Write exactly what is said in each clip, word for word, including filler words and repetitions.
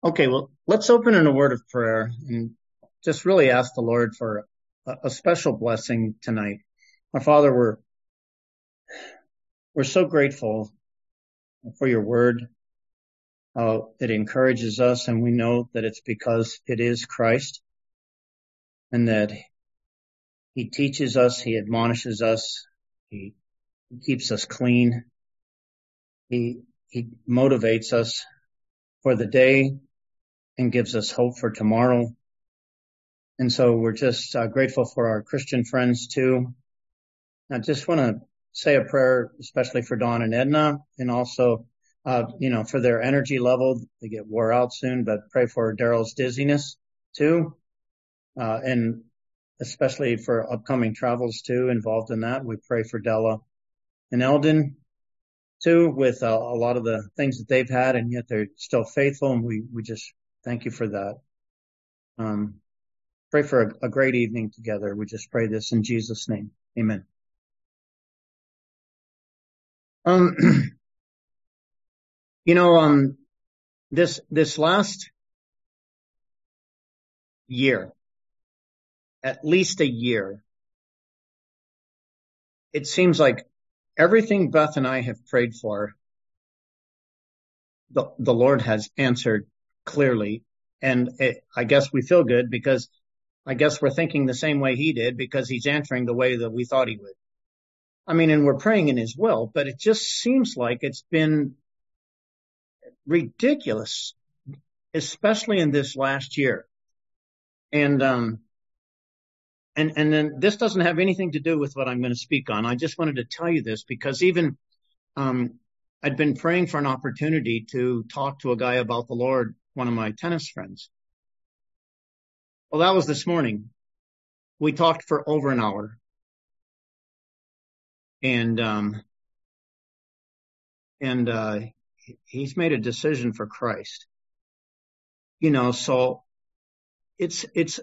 Okay, well, let's open in a word of prayer and just really ask the Lord for a, a special blessing tonight. Our Father, we're we're so grateful for your word. Uh, it encourages us, and we know that it's because it is Christ, and that He teaches us, He admonishes us, He, he keeps us clean, He He motivates us for the day and gives us hope for tomorrow. And so we're just uh, grateful for our Christian friends too. I just want to say a prayer, especially for Dawn and Edna, and also, uh, you know, for their energy level. They get wore out soon, but pray for Daryl's dizziness too. Uh, and especially for upcoming travels too, involved in that. We pray for Della and Eldon too, with uh, a lot of the things that they've had, and yet they're still faithful. And we, we just thank you for that. Um, pray for a, a great evening together. We just pray this in Jesus' name. Amen. Um, you know, um, this, this last year, at least a year, it seems like everything Beth and I have prayed for, the, the Lord has answered clearly. And it, I guess we feel good because I guess we're thinking the same way he did, because he's answering the way that we thought he would. I mean, and we're praying in his will, but it just seems like it's been ridiculous, especially in this last year. And, um, and, and then this doesn't have anything to do with what I'm going to speak on. I just wanted to tell you this because even, um, I'd been praying for an opportunity to talk to a guy about the Lord, one of my tennis friends. Well, that was this morning. We talked for over an hour. And, um, and, uh, he's made a decision for Christ. You know, so it's, it's,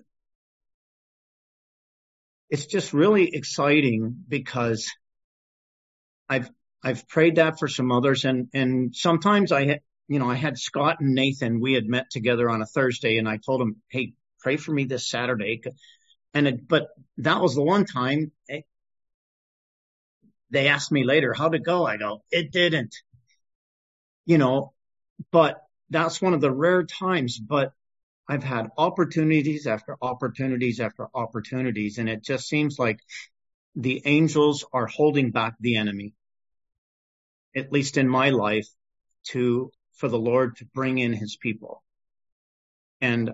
it's just really exciting because I've, I've prayed that for some others, and, and sometimes I had, you know, I had Scott and Nathan, we had met together on a Thursday, and I told them, hey, pray for me this Saturday. And it, but that was the one time it, they asked me later, how'd it go? I go, it didn't, you know, but that's one of the rare times, but I've had opportunities after opportunities after opportunities. And it just seems like the angels are holding back the enemy, at least in my life, to, for the Lord to bring in his people. And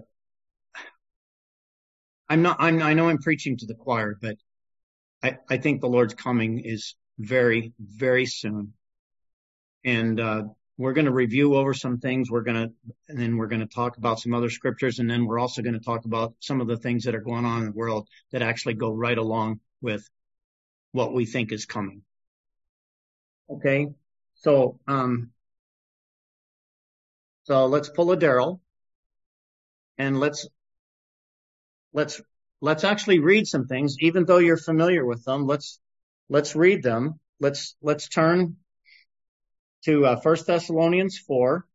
I'm not, I'm, I know I'm preaching to the choir, but I, I think the Lord's coming is very, very soon. And, uh, we're going to review over some things. We're going to, and then we're going to talk about some other scriptures. And then we're also going to talk about some of the things that are going on in the world that actually go right along with what we think is coming. Okay. So, um, so let's pull a Daryl and let's, let's, let's actually read some things, even though you're familiar with them. Let's, let's read them. Let's, let's turn to uh, First Thessalonians four.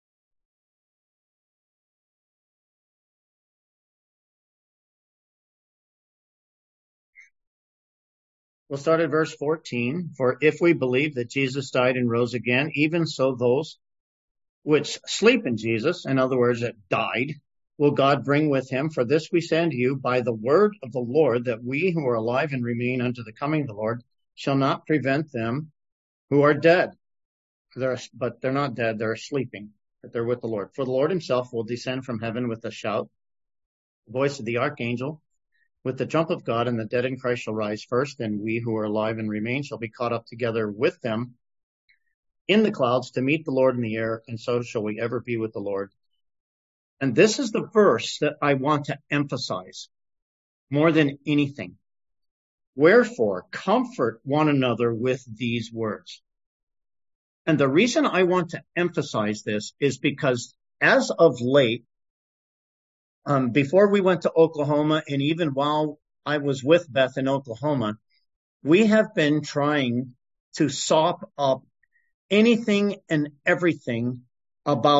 We'll start at verse fourteen. For if we believe that Jesus died and rose again, even so those which sleep in Jesus, in other words, that died, will God bring with him. For this we say unto you by the word of the Lord, that we who are alive and remain unto the coming of the Lord shall not prevent them who are dead. They're, but they're not dead, they're sleeping, but they're with the Lord. For the Lord himself will descend from heaven with a shout, the voice of the archangel, with the trump of God, and the dead in Christ shall rise first, and we who are alive and remain shall be caught up together with them in the clouds to meet the Lord in the air, and so shall we ever be with the Lord. And this is the verse that I want to emphasize more than anything. Wherefore, comfort one another with these words. And the reason I want to emphasize this is because as of late, um, before we went to Oklahoma, and even while I was with Beth in Oklahoma, we have been trying to sop up anything and everything about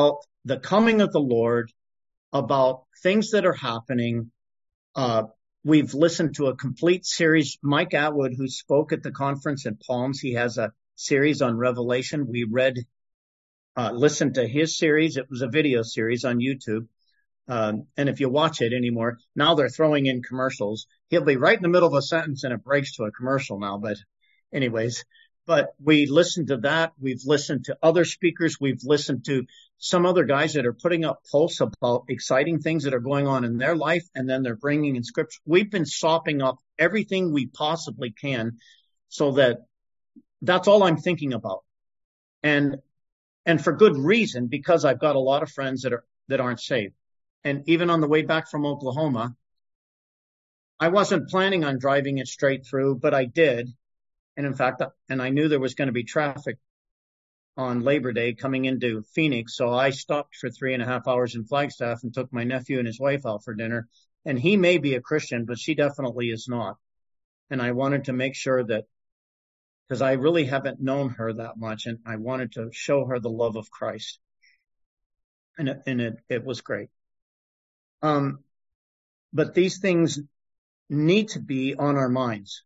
the coming of the Lord, about things that are happening. Uh, we've listened to a complete series. Mike Atwood, who spoke at the conference in Palms, he has a series on Revelation. We read, uh, listened to his series. It was a video series on YouTube. Um, and if you watch it anymore, now they're throwing in commercials. He'll be right in the middle of a sentence and it breaks to a commercial now. But anyways, but we listened to that. We've listened to other speakers. We've listened to some other guys that are putting up posts about exciting things that are going on in their life. And then they're bringing in scripture. We've been sopping up everything we possibly can so that that's all I'm thinking about. And, and for good reason, because I've got a lot of friends that are, that aren't saved. And even on the way back from Oklahoma, I wasn't planning on driving it straight through, but I did. And in fact, and I knew there was going to be traffic on Labor Day coming into Phoenix. So I stopped for three and a half hours in Flagstaff and took my nephew and his wife out for dinner. And he may be a Christian, but she definitely is not. And I wanted to make sure that, because I really haven't known her that much, and I wanted to show her the love of Christ. And it, and it, it was great. Um, but these things need to be on our minds.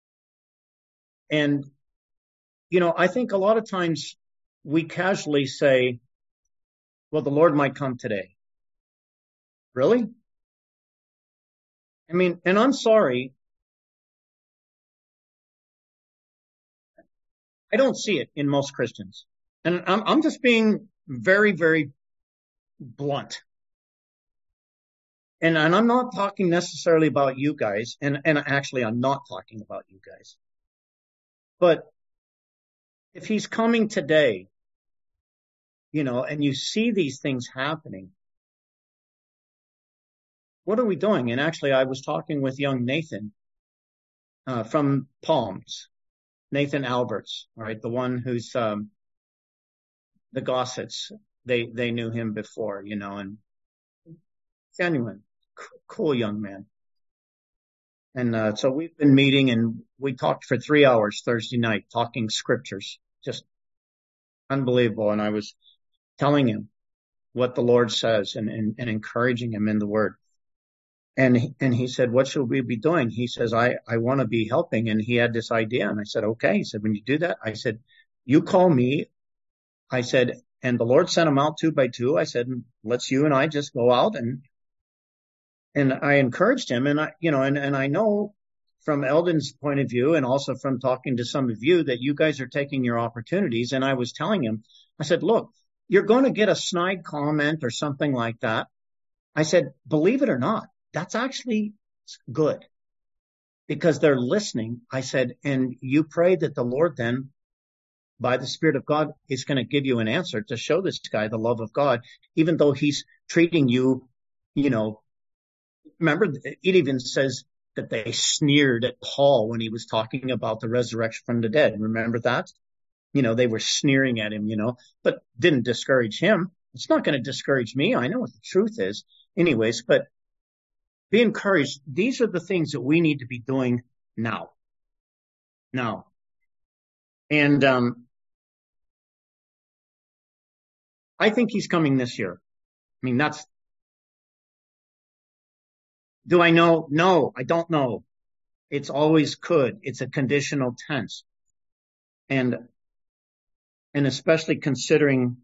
And, you know, I think a lot of times we casually say, well, the Lord might come today. Really? I mean, and I'm sorry, I don't see it in most Christians. And I'm, I'm just being very, very blunt. And, and I'm not talking necessarily about you guys. And, and actually, I'm not talking about you guys. But if he's coming today, you know, and you see these things happening, what are we doing? And actually, I was talking with young Nathan uh, from Palms, Nathan Alberts, right? The one who's um, the Gossets. They, they knew him before, you know, and genuine, cool young man. And uh, so we've been meeting and we talked for three hours Thursday night, talking scriptures, just unbelievable. And I was telling him what the Lord says and, and, and encouraging him in the word. And, and he said, what should we be doing? He says, I, I want to be helping. And he had this idea. And I said, okay. He said, when you do that, I said, you call me. I said, and the Lord sent him out two by two. I said, let's you and I just go out. And, and I encouraged him. And I, you know, and, and I know from Eldon's point of view and also from talking to some of you that you guys are taking your opportunities. And I was telling him, I said, look, you're going to get a snide comment or something like that. I said, believe it or not, that's actually good because they're listening. I said, and you pray that the Lord then, by the Spirit of God, is going to give you an answer to show this guy the love of God, even though he's treating you, you know, remember, it even says that they sneered at Paul when he was talking about the resurrection from the dead. Remember that? You know, they were sneering at him, you know, but didn't discourage him. It's not going to discourage me. I know what the truth is. Anyways, but be encouraged. These are the things that we need to be doing now. Now. And um, I think he's coming this year. I mean, that's, do I know? No, I don't know. It's always could. It's a conditional tense. And, and especially considering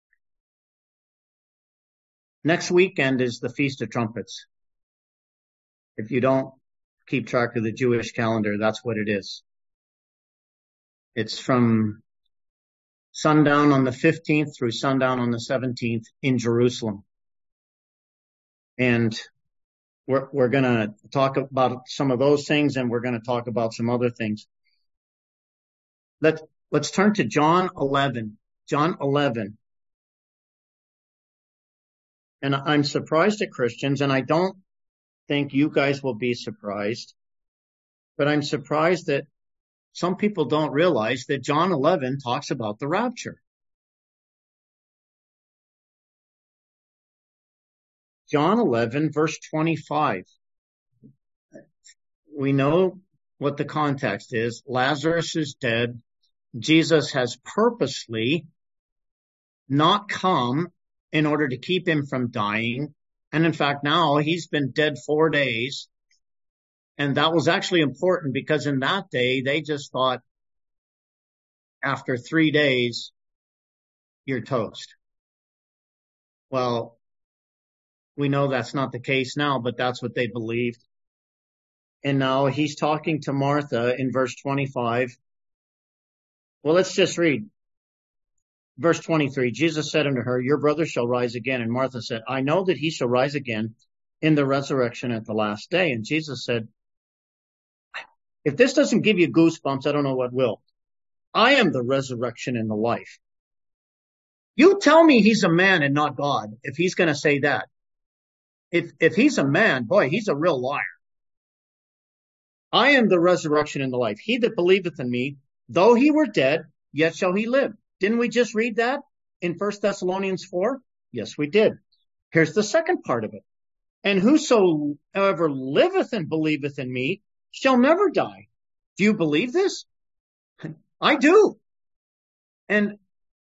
next weekend is the Feast of Trumpets. If you don't keep track of the Jewish calendar, that's what it is. It's from sundown on the fifteenth through sundown on the seventeenth in Jerusalem. And we're, we're going to talk about some of those things, and we're going to talk about some other things. Let's, let's turn to John eleven. John eleven. And I'm surprised at Christians, and I don't think you guys will be surprised, but I'm surprised that some people don't realize that John eleven talks about the rapture. John eleven, verse twenty-five. We know what the context is. Lazarus is dead. Jesus has purposely not come in order to keep him from dying. And in fact, now he's been dead four days. And that was actually important because in that day, they just thought after three days, you're toast. Well, we know that's not the case now, but that's what they believed. And now he's talking to Martha in verse twenty-five. Well, let's just read. Verse twenty-three, Jesus said unto her, your brother shall rise again. And Martha said, I know that he shall rise again in the resurrection at the last day. And Jesus said, if this doesn't give you goosebumps, I don't know what will. I am the resurrection and the life. You tell me he's a man and not God if he's going to say that. If, if he's a man, boy, he's a real liar. I am the resurrection and the life. He that believeth in me, though he were dead, yet shall he live. Didn't we just read that in First Thessalonians four? Yes, we did. Here's the second part of it. And whosoever liveth and believeth in me shall never die. Do you believe this? I do. And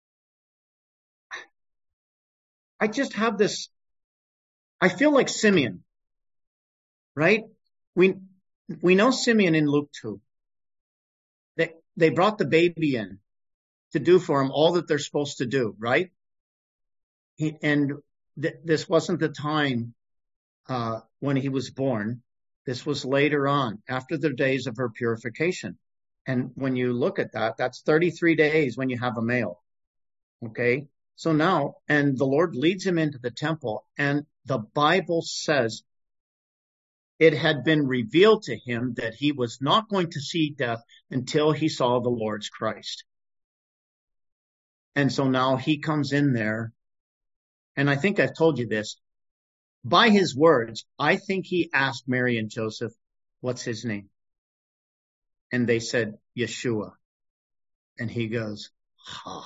I just have this, I feel like Simeon, right? We, we know Simeon in Luke two. They, they brought the baby in to do for him all that they're supposed to do, right? He, and th- this wasn't the time uh, when he was born. This was later on, after the days of her purification. And when you look at that, that's thirty-three days when you have a male. Okay? So now, and the Lord leads him into the temple, and the Bible says it had been revealed to him that he was not going to see death until he saw the Lord's Christ. And so now he comes in there, and I think I've told you this. By his words, I think he asked Mary and Joseph, what's his name? And they said, Yeshua. And he goes, ha.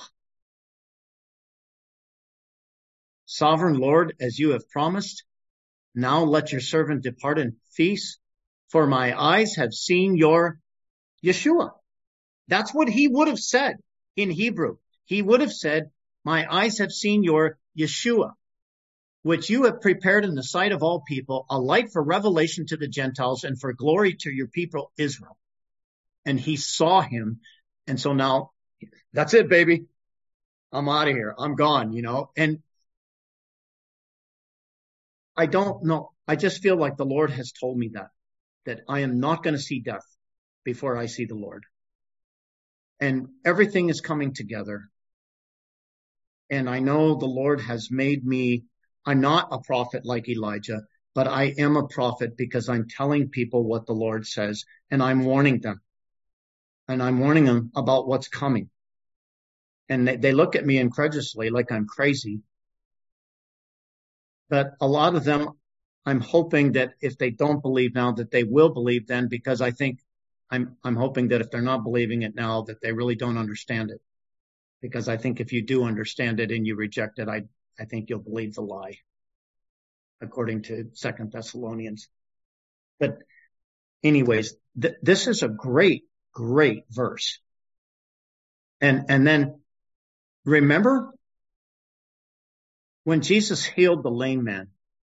Sovereign Lord, as you have promised, now let your servant depart in peace, for my eyes have seen your Yeshua. That's what he would have said in Hebrew. He would have said, my eyes have seen your Yeshua, which you have prepared in the sight of all people, a light for revelation to the Gentiles and for glory to your people Israel. And he saw him. And so now, that's it, baby. I'm out of here. I'm gone, you know. And I don't know. I just feel like the Lord has told me that, that I am not going to see death before I see the Lord. And everything is coming together. And I know the Lord has made me, I'm not a prophet like Elijah, but I am a prophet because I'm telling people what the Lord says, and I'm warning them. And I'm warning them about what's coming. And they, they look at me incredulously like I'm crazy. But a lot of them, I'm hoping that if they don't believe now, that they will believe then, because I think I'm, I'm hoping that if they're not believing it now, that they really don't understand it. Because I think if you do understand it and you reject it, I, I think you'll believe the lie, according to Second Thessalonians. But anyways, th- this is a great, great verse. And, and then remember when Jesus healed the lame man?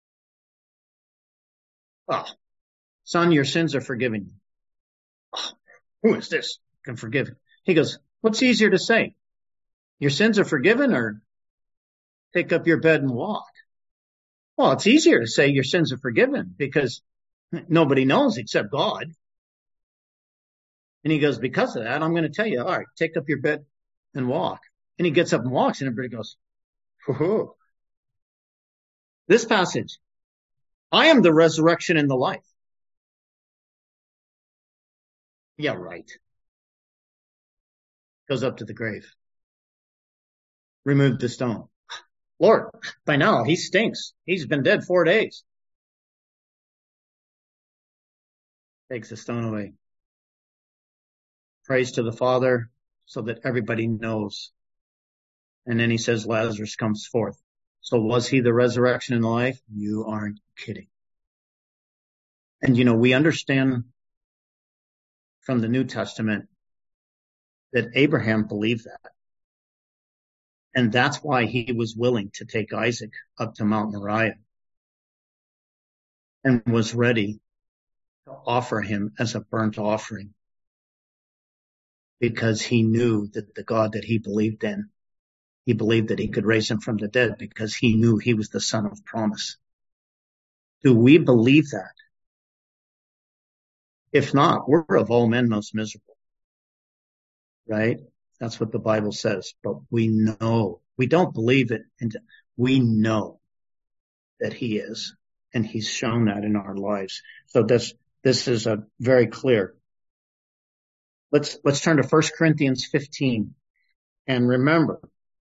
Oh, son, your sins are forgiven. Oh, who is this? Can forgive. He goes, what's easier to say? Your sins are forgiven, or take up your bed and walk? Well, it's easier to say your sins are forgiven because nobody knows except God. And he goes, because of that, I'm going to tell you, all right, take up your bed and walk. And he gets up and walks, and everybody goes, whoo. This passage, I am the resurrection and the life. Yeah, right. Goes up to the grave. Removed the stone. Lord, by now he stinks. He's been dead four days. Takes the stone away. Prays to the Father so that everybody knows. And then he says, Lazarus comes forth. So was he the resurrection and the life? You aren't kidding. And you know, we understand from the New Testament that Abraham believed that. And that's why he was willing to take Isaac up to Mount Moriah and was ready to offer him as a burnt offering, because he knew that the God that he believed in, he believed that he could raise him from the dead, because he knew he was the son of promise. Do we believe that? If not, we're of all men most miserable, right? That's what the Bible says. But we know, we don't believe it, and we know that he is, and he's shown that in our lives. So this this is a very clear. Let's let's turn to First Corinthians fifteen, and remember,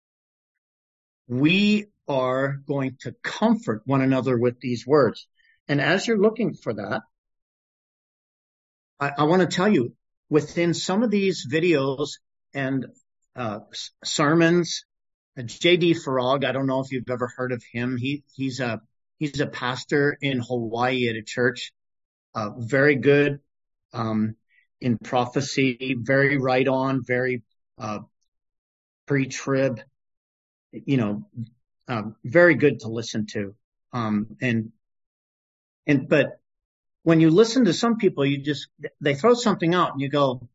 we are going to comfort one another with these words. And as you're looking for that, I, I want to tell you, within some of these videos and uh, sermons, J D Farag, I don't know if you've ever heard of him. He he's a he's a pastor in Hawaii at a church, uh, very good um, in prophecy, very right on, very uh, pre-trib, you know, uh, very good to listen to. Um, and and but when you listen to some people, you just they throw something out and you go,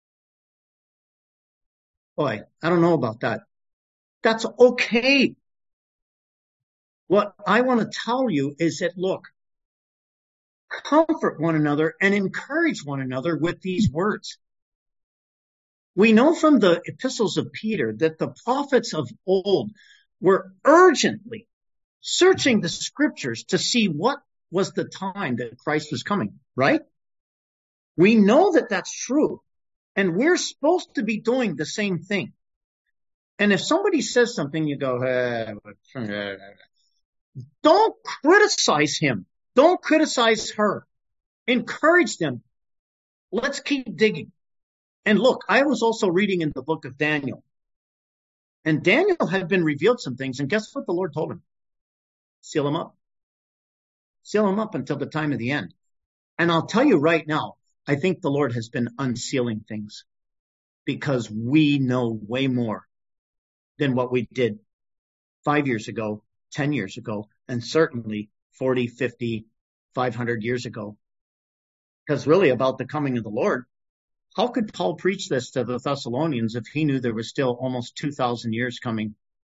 boy, I don't know about that. That's okay. What I want to tell you is that, look, comfort one another and encourage one another with these words. We know from the epistles of Peter that the prophets of old were urgently searching the scriptures to see what was the time that Christ was coming, right? We know that that's true, and we're supposed to be doing the same thing. And if somebody says something, you go, eh, don't criticize him. Don't criticize her. Encourage them. Let's keep digging. And look, I was also reading in the book of Daniel. And Daniel had been revealed some things. And guess what the Lord told him? Seal him up. Seal him up until the time of the end. And I'll tell you right now, I think the Lord has been unsealing things, because we know way more than what we did five years ago, ten years ago, and certainly forty, fifty, five hundred years ago. Because really, about the coming of the Lord, how could Paul preach this to the Thessalonians if he knew there was still almost two thousand years coming?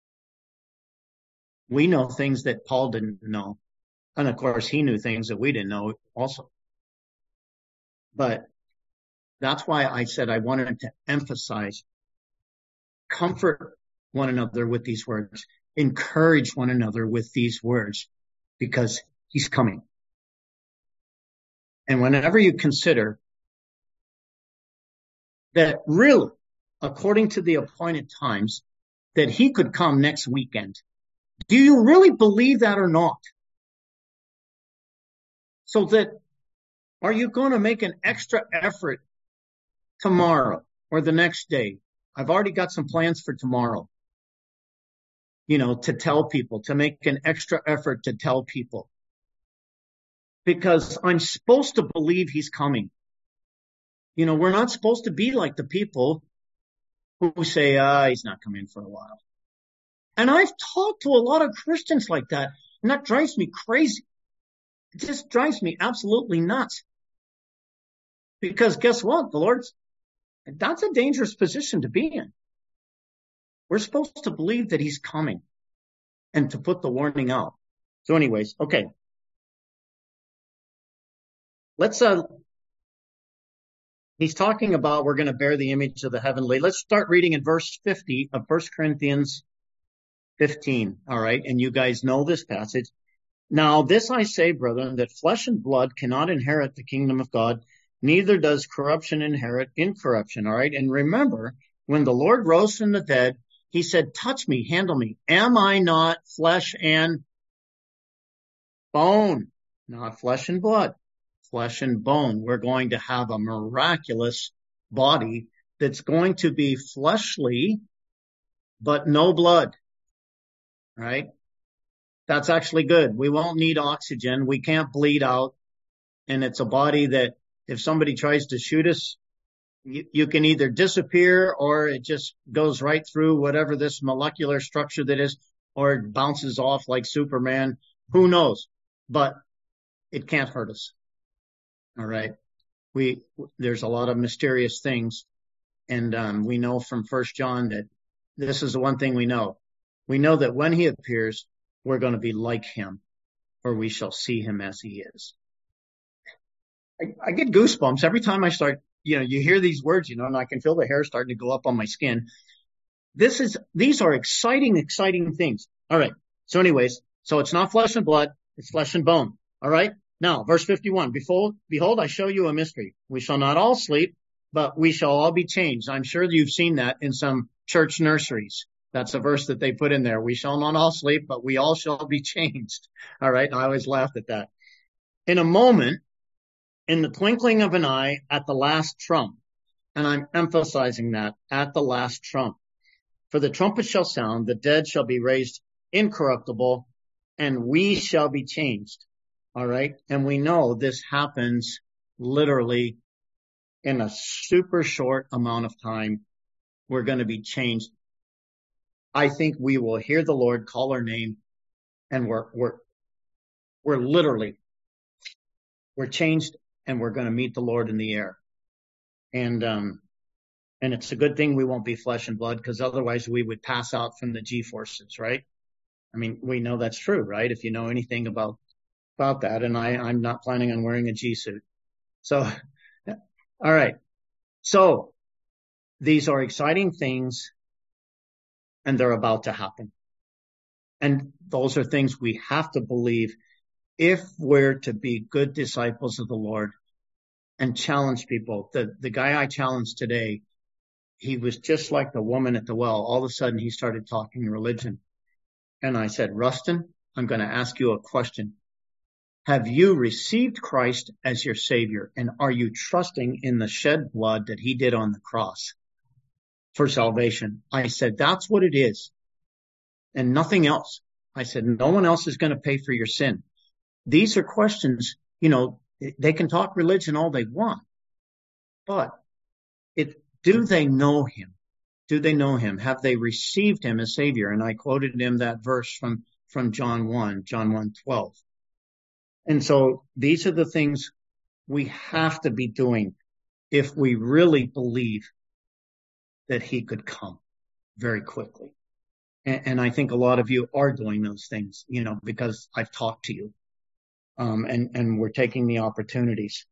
We know things that Paul didn't know. And of course, he knew things that we didn't know also. But that's why I said I wanted to emphasize, comfort one another with these words, encourage one another with these words, because he's coming. And whenever you consider that really, according to the appointed times, that he could come next weekend, do you really believe that or not? So that, are you going to make an extra effort tomorrow or the next day? I've already got some plans for tomorrow, you know, to tell people, to make an extra effort to tell people, because I'm supposed to believe he's coming. You know, we're not supposed to be like the people who say, ah, he's not coming for a while. And I've talked to a lot of Christians like that, and that drives me crazy. It just drives me absolutely nuts. Because guess what? The Lord's, that's a dangerous position to be in. We're supposed to believe that he's coming and to put the warning out. So anyways, okay. Let's, uh, he's talking about we're going to bear the image of the heavenly. Let's start reading in verse fifty of First Corinthians fifteen. All right. And you guys know this passage. Now, this I say, brethren, that flesh and blood cannot inherit the kingdom of God, neither does corruption inherit incorruption. All right. And remember, when the Lord rose from the dead, he said, touch me, handle me. Am I not flesh and bone? Not flesh and blood, flesh and bone. We're going to have a miraculous body that's going to be fleshly, but no blood. All right. That's actually good. We won't need oxygen. We can't bleed out. And it's a body that if somebody tries to shoot us, you, you can either disappear or it just goes right through whatever this molecular structure that is, or it bounces off like Superman. Who knows? But it can't hurt us. All right. We, there's a lot of mysterious things. And um, we know from First John that this is the one thing we know. We know that when he appears, we're going to be like him, or we shall see him as he is. I, I get goosebumps every time I start, you know, you hear these words, you know, and I can feel the hair starting to go up on my skin. This is, these are exciting, exciting things. All right. So anyways, so it's not flesh and blood, it's flesh and bone. All right. Now, verse fifty-one, behold, behold, I show you a mystery. We shall not all sleep, but we shall all be changed. I'm sure you've seen that in some church nurseries. That's a verse that they put in there. We shall not all sleep, but we all shall be changed. All right. I always laughed at that. In a moment, in the twinkling of an eye, at the last trump. And I'm emphasizing that, at the last trump. For the trumpet shall sound, the dead shall be raised incorruptible, and we shall be changed. All right. And we know this happens literally in a super short amount of time. We're going to be changed. I think we will hear the Lord call our name, and we're, we're, we're literally, we're changed, and we're going to meet the Lord in the air. And, um, and it's a good thing we won't be flesh and blood, because otherwise we would pass out from the G-forces, right? I mean, we know that's true, right? If you know anything about, about that, and I, I'm not planning on wearing a G-suit. So, all right. So these are exciting things, and they're about to happen. And those are things we have to believe if we're to be good disciples of the Lord and challenge people. The, the guy I challenged today, he was just like the woman at the well. All of a sudden he started talking religion. And I said, Rustin, I'm going to ask you a question. Have you received Christ as your Savior? And are you trusting in the shed blood that he did on the cross for salvation? I said, that's what it is. And nothing else. I said, no one else is going to pay for your sin. These are questions, you know, they can talk religion all they want, but it, do they know him? Do they know him? Have they received him as Savior? And I quoted him that verse from, from John one, John one twelve. And so these are the things we have to be doing if we really believe that he could come very quickly. And, and I think a lot of you are doing those things, you know, because I've talked to you, um, and, and we're taking the opportunities.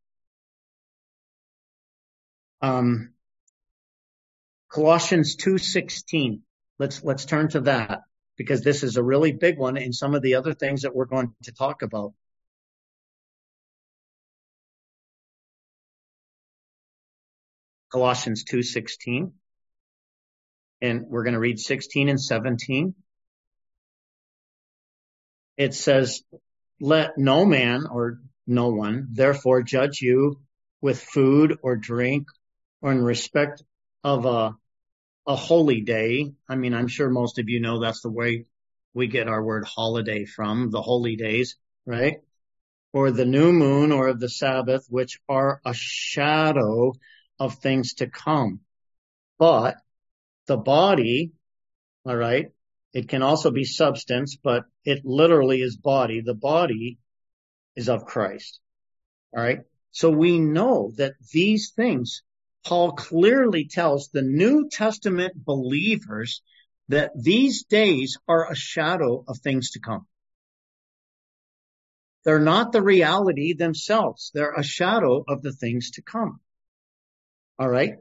Um, Colossians two sixteen. Let's, let's turn to that, because this is a really big one in some of the other things that we're going to talk about. Colossians two sixteen. And we're going to read sixteen and seventeen. It says, let no man or no one therefore judge you with food or drink or in respect of a, a holy day. I mean, I'm sure most of you know that's the way we get our word holiday from, the holy days, right? Or the new moon or of the Sabbath, which are a shadow of things to come. But the body, all right, it can also be substance, but it literally is body. The body is of Christ. All right. So we know that these things, Paul clearly tells the New Testament believers that these days are a shadow of things to come. They're not the reality themselves. They're a shadow of the things to come. All right.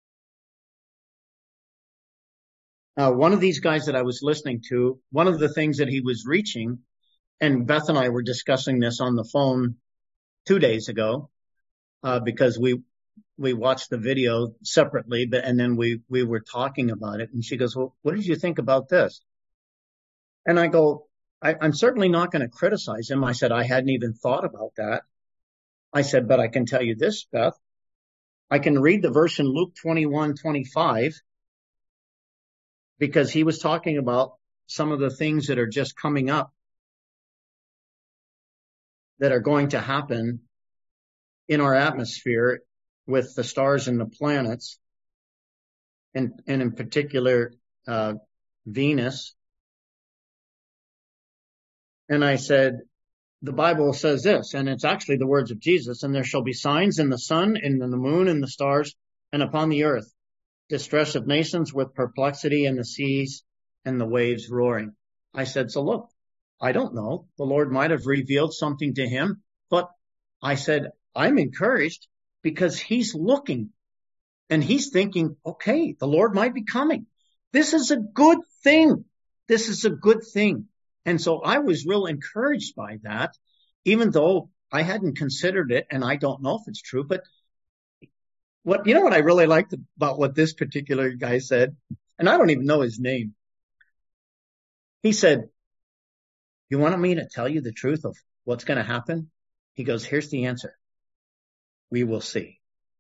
Uh, one of these guys that I was listening to, one of the things that he was reaching, and Beth and I were discussing this on the phone two days ago, uh, because we, we watched the video separately, but, and then we, we were talking about it. And she goes, well, what did you think about this? And I go, I, I'm certainly not going to criticize him. I said, I hadn't even thought about that. I said, but I can tell you this, Beth. I can read the verse in Luke twenty-one twenty-five, because he was talking about some of the things that are just coming up that are going to happen in our atmosphere with the stars and the planets, and, and in particular, uh, Venus. And I said, the Bible says this, and it's actually the words of Jesus, and there shall be signs in the sun, and in the moon, and the stars, and upon the earth, distress of nations with perplexity in the seas and the waves roaring. I said, so look, I don't know. The Lord might have revealed something to him, but I said, I'm encouraged because he's looking and he's thinking, okay, the Lord might be coming. This is a good thing. This is a good thing. And so I was real encouraged by that, even though I hadn't considered it and I don't know if it's true. But what, you know what I really liked about what this particular guy said, and I don't even know his name. He said, you want me to tell you the truth of what's going to happen? He goes, here's the answer. We will see.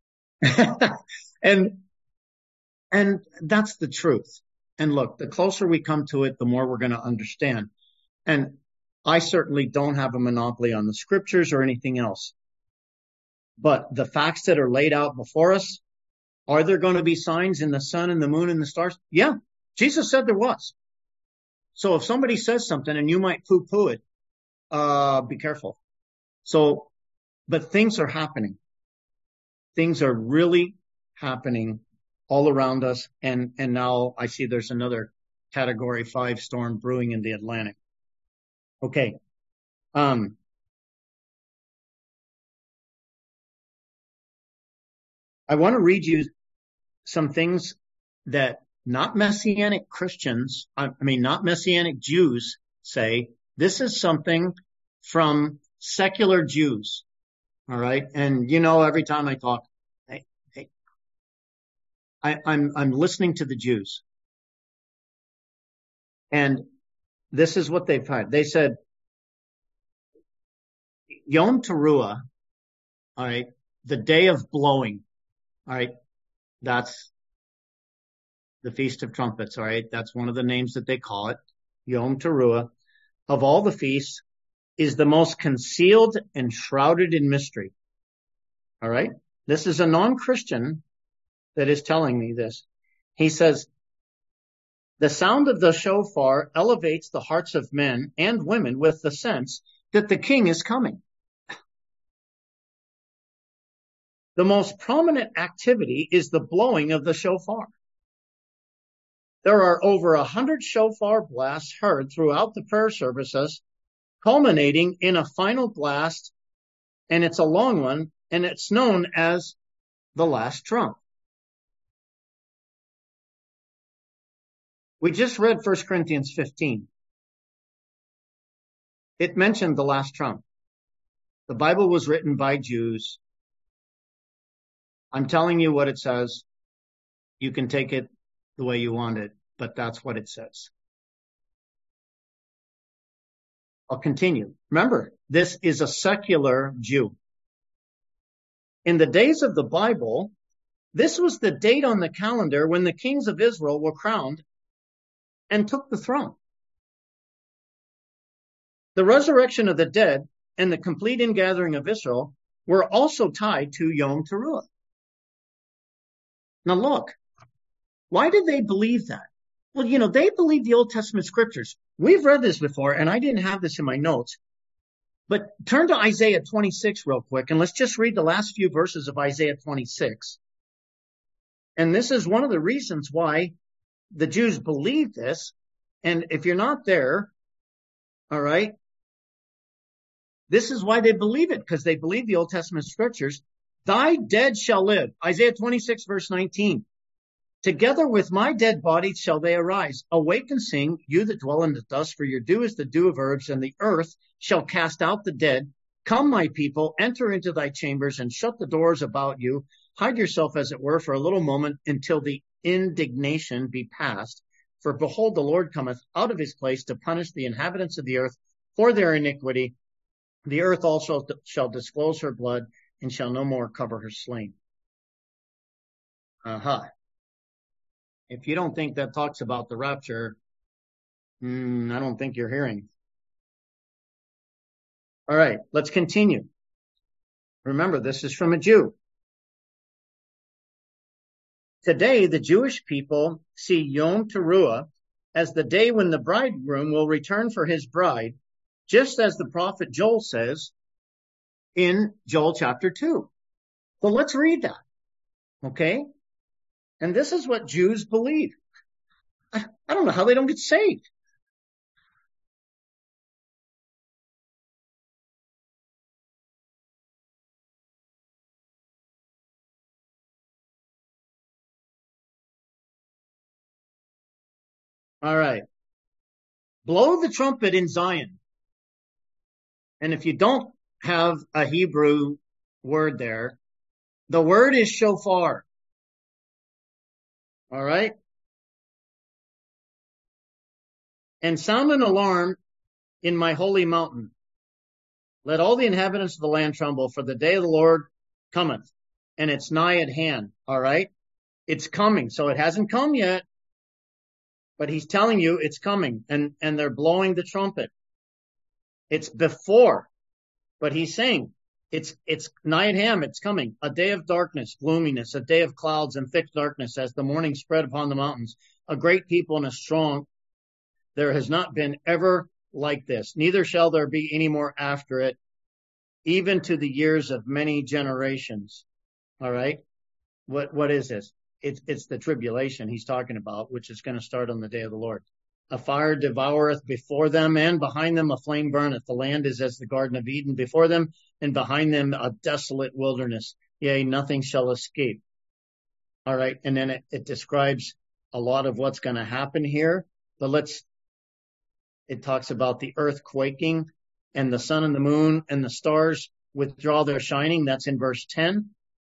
and, and that's the truth. And look, the closer we come to it, the more we're going to understand. And I certainly don't have a monopoly on the scriptures or anything else. But the facts that are laid out before us, are there going to be signs in the sun and the moon and the stars? Yeah, Jesus said there was. So if somebody says something and you might poo-poo it, uh, be careful. So, but things are happening. Things are really happening all around us. And, and now I see there's another category five storm brewing in the Atlantic. Okay. Um, I want to read you some things that not Messianic Christians, I mean, not Messianic Jews say. This is something from secular Jews. All right. And you know, every time I talk, I, I, I, I'm, I'm listening to the Jews. And this is what they've had. They said, Yom Teruah, all right, the day of blowing, all right, that's the Feast of Trumpets, all right, that's one of the names that they call it, Yom Teruah, of all the feasts, is the most concealed and shrouded in mystery, all right? This is a non-Christian that is telling me this. He says, the sound of the shofar elevates the hearts of men and women with the sense that the king is coming. The most prominent activity is the blowing of the shofar. There are over a hundred shofar blasts heard throughout the prayer services, culminating in a final blast, and it's a long one, and it's known as the last trump. We just read First Corinthians fifteen. It mentioned the last trump. The Bible was written by Jews. I'm telling you what it says. You can take it the way you want it, but that's what it says. I'll continue. Remember, this is a secular Jew. In the days of the Bible, this was the date on the calendar when the kings of Israel were crowned and took the throne. The resurrection of the dead and the complete ingathering of Israel were also tied to Yom Teruah. Now look, why did they believe that? Well, you know, they believed the Old Testament scriptures. We've read this before, and I didn't have this in my notes. But turn to Isaiah twenty-six real quick, and let's just read the last few verses of Isaiah twenty-six. And this is one of the reasons why the Jews believed this. And if you're not there, all right, this is why they believe it, because they believe the Old Testament scriptures. Thy dead shall live. Isaiah twenty-six, verse nineteen. Together with my dead body shall they arise. Awake and sing, you that dwell in the dust, for your dew is the dew of herbs, and the earth shall cast out the dead. Come, my people, enter into thy chambers, and shut the doors about you. Hide yourself, as it were, for a little moment, until the indignation be past. For behold, the Lord cometh out of his place to punish the inhabitants of the earth for their iniquity. The earth also shall disclose her blood, and shall no more cover her slain. Aha. Uh-huh. If you don't think that talks about the rapture, mm, I don't think you're hearing. All right, let's continue. Remember, this is from a Jew. Today, the Jewish people see Yom Teruah as the day when the bridegroom will return for his bride, just as the prophet Joel says in Joel chapter two. So let's read that, okay? And this is what Jews believe. I, I don't know how they don't get saved. All right. Blow the trumpet in Zion. And if you don't have a Hebrew word there, the word is shofar. All right. And sound an alarm in my holy mountain. Let all the inhabitants of the land tremble, for the day of the Lord cometh, and it's nigh at hand. All right. It's coming. So it hasn't come yet, but he's telling you it's coming, and, and they're blowing the trumpet. It's before, but he's saying it's, it's nigh at hand. It's coming. A day of darkness, gloominess, a day of clouds and thick darkness as the morning spread upon the mountains. A great people and a strong. There has not been ever like this. Neither shall there be any more after it, even to the years of many generations. All right. What, what is this? It's, it's the tribulation he's talking about, which is going to start on the day of the Lord. A fire devoureth before them, and behind them a flame burneth. The land is as the Garden of Eden before them, and behind them a desolate wilderness. Yea, nothing shall escape. All right. And then it, it describes a lot of what's going to happen here. But let's, it talks about the earth quaking, and the sun and the moon and the stars withdraw their shining. That's in verse ten.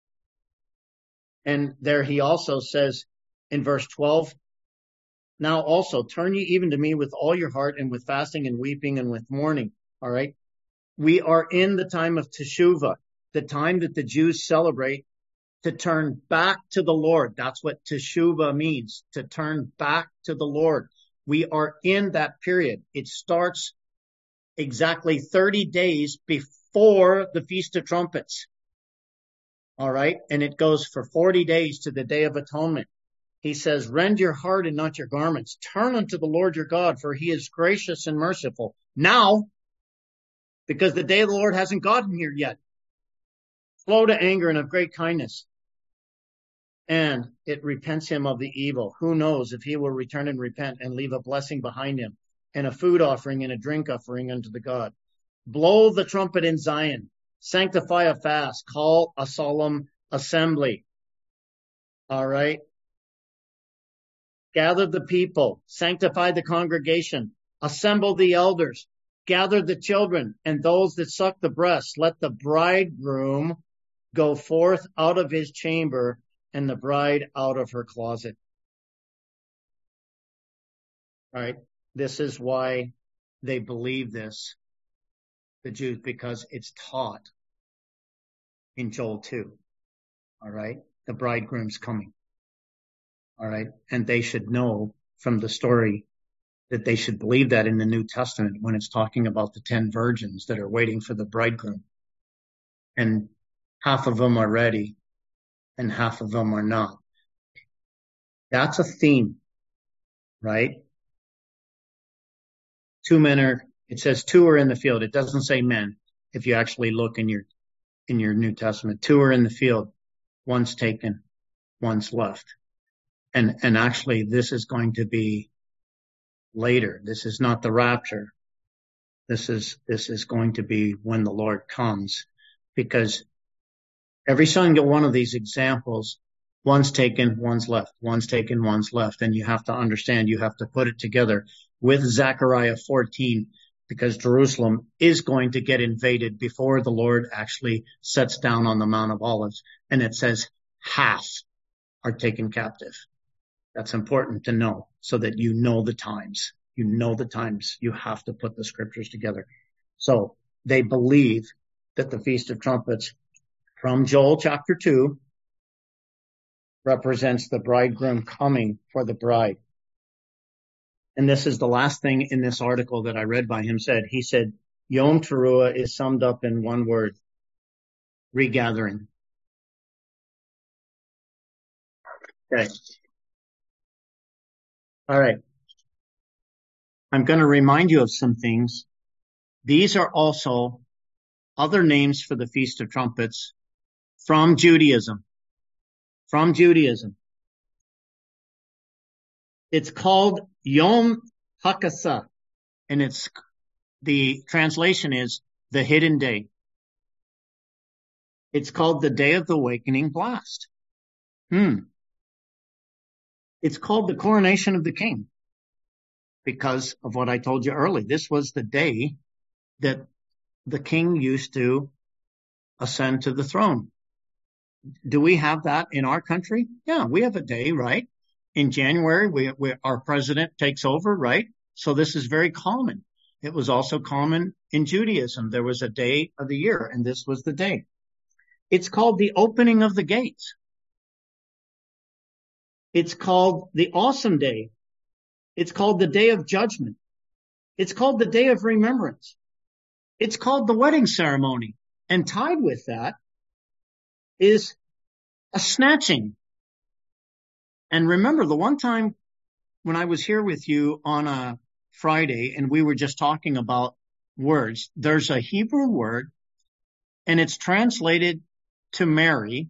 And there he also says in verse twelve, now also turn ye even to me with all your heart, and with fasting and weeping and with mourning. All right. We are in the time of Teshuvah, the time that the Jews celebrate to turn back to the Lord. That's what Teshuvah means, to turn back to the Lord. We are in that period. It starts exactly thirty days before the Feast of Trumpets. All right. And it goes for forty days to the Day of Atonement. He says, rend your heart and not your garments. Turn unto the Lord your God, for he is gracious and merciful. Now, because the day of the Lord hasn't gotten here yet. Slow to anger and of great kindness. And it repents him of the evil. Who knows if he will return and repent and leave a blessing behind him, and a food offering and a drink offering unto the God. Blow the trumpet in Zion. Sanctify a fast. Call a solemn assembly. All right. Gather the people. Sanctify the congregation. Assemble the elders. Gather the children and those that suck the breast. Let the bridegroom go forth out of his chamber, and the bride out of her closet. All right. This is why they believe this, the Jews, because it's taught in Joel two. All right. The bridegroom's coming. All right. And they should know from the story that they should believe that in the New Testament when it's talking about the ten virgins that are waiting for the bridegroom. And half of them are ready and half of them are not. That's a theme, right? Two men are, it says two are in the field. It doesn't say men. If you actually look in your, in your New Testament, two are in the field. One's taken, one's left. And, and actually this is going to be later. This is not the rapture. This is, this is going to be when the Lord comes, because every single one of these examples, one's taken, one's left, one's taken, one's left. And you have to understand, you have to put it together with Zechariah fourteen, because Jerusalem is going to get invaded before the Lord actually sets down on the Mount of Olives. And it says half are taken captive. That's important to know so that you know the times. You know the times. You have to put the scriptures together. So they believe that the Feast of Trumpets from Joel chapter two represents the bridegroom coming for the bride. And this is the last thing in this article that I read by him said. He said, Yom Teruah is summed up in one word: regathering. Okay. All right. I'm going to remind you of some things. These are also other names for the Feast of Trumpets from Judaism. From Judaism. It's called Yom HaKasah, and it's the translation is the hidden day. It's called the Day of the Awakening Blast. Hmm. It's called the Coronation of the King because of what I told you earlier. This was the day that the king used to ascend to the throne. Do we have that in our country? Yeah, we have a day, right? In January, we, we our president takes over, right? So this is very common. It was also common in Judaism. There was a day of the year, and this was the day. It's called the opening of the gates. It's called the awesome day. It's called the day of judgment. It's called the day of remembrance. It's called the wedding ceremony. And tied with that is a snatching. And remember, the one time when I was here with you on a Friday and we were just talking about words, there's a Hebrew word and it's translated to Mary.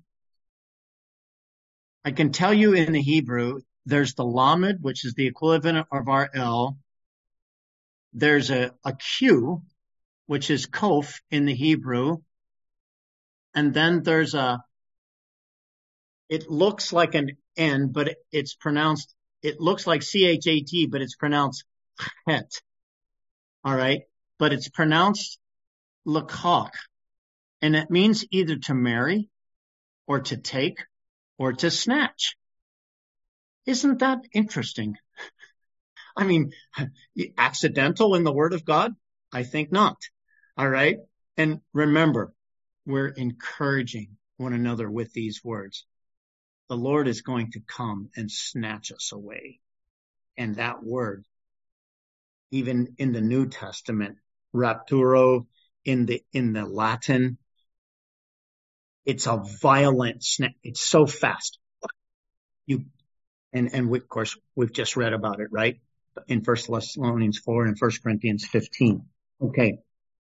I can tell you in the Hebrew, there's the Lamed, which is the equivalent of our L. There's a, a Q, which is Kof in the Hebrew. And then there's a, it looks like an N, but it, it's pronounced, it looks like C H A T, but it's pronounced Het. All right. But it's pronounced Lakach. And it means either to marry or to take or to snatch. Isn't that interesting? I mean, accidental in the Word of God? I think not. All right. And remember, we're encouraging one another with these words. The Lord is going to come and snatch us away. And that word, even in the New Testament, rapturo in the, in the Latin, it's a violent snap. It's so fast. You, and, and we, of course, we've just read about it, right? In First Thessalonians four and First Corinthians fifteen. Okay.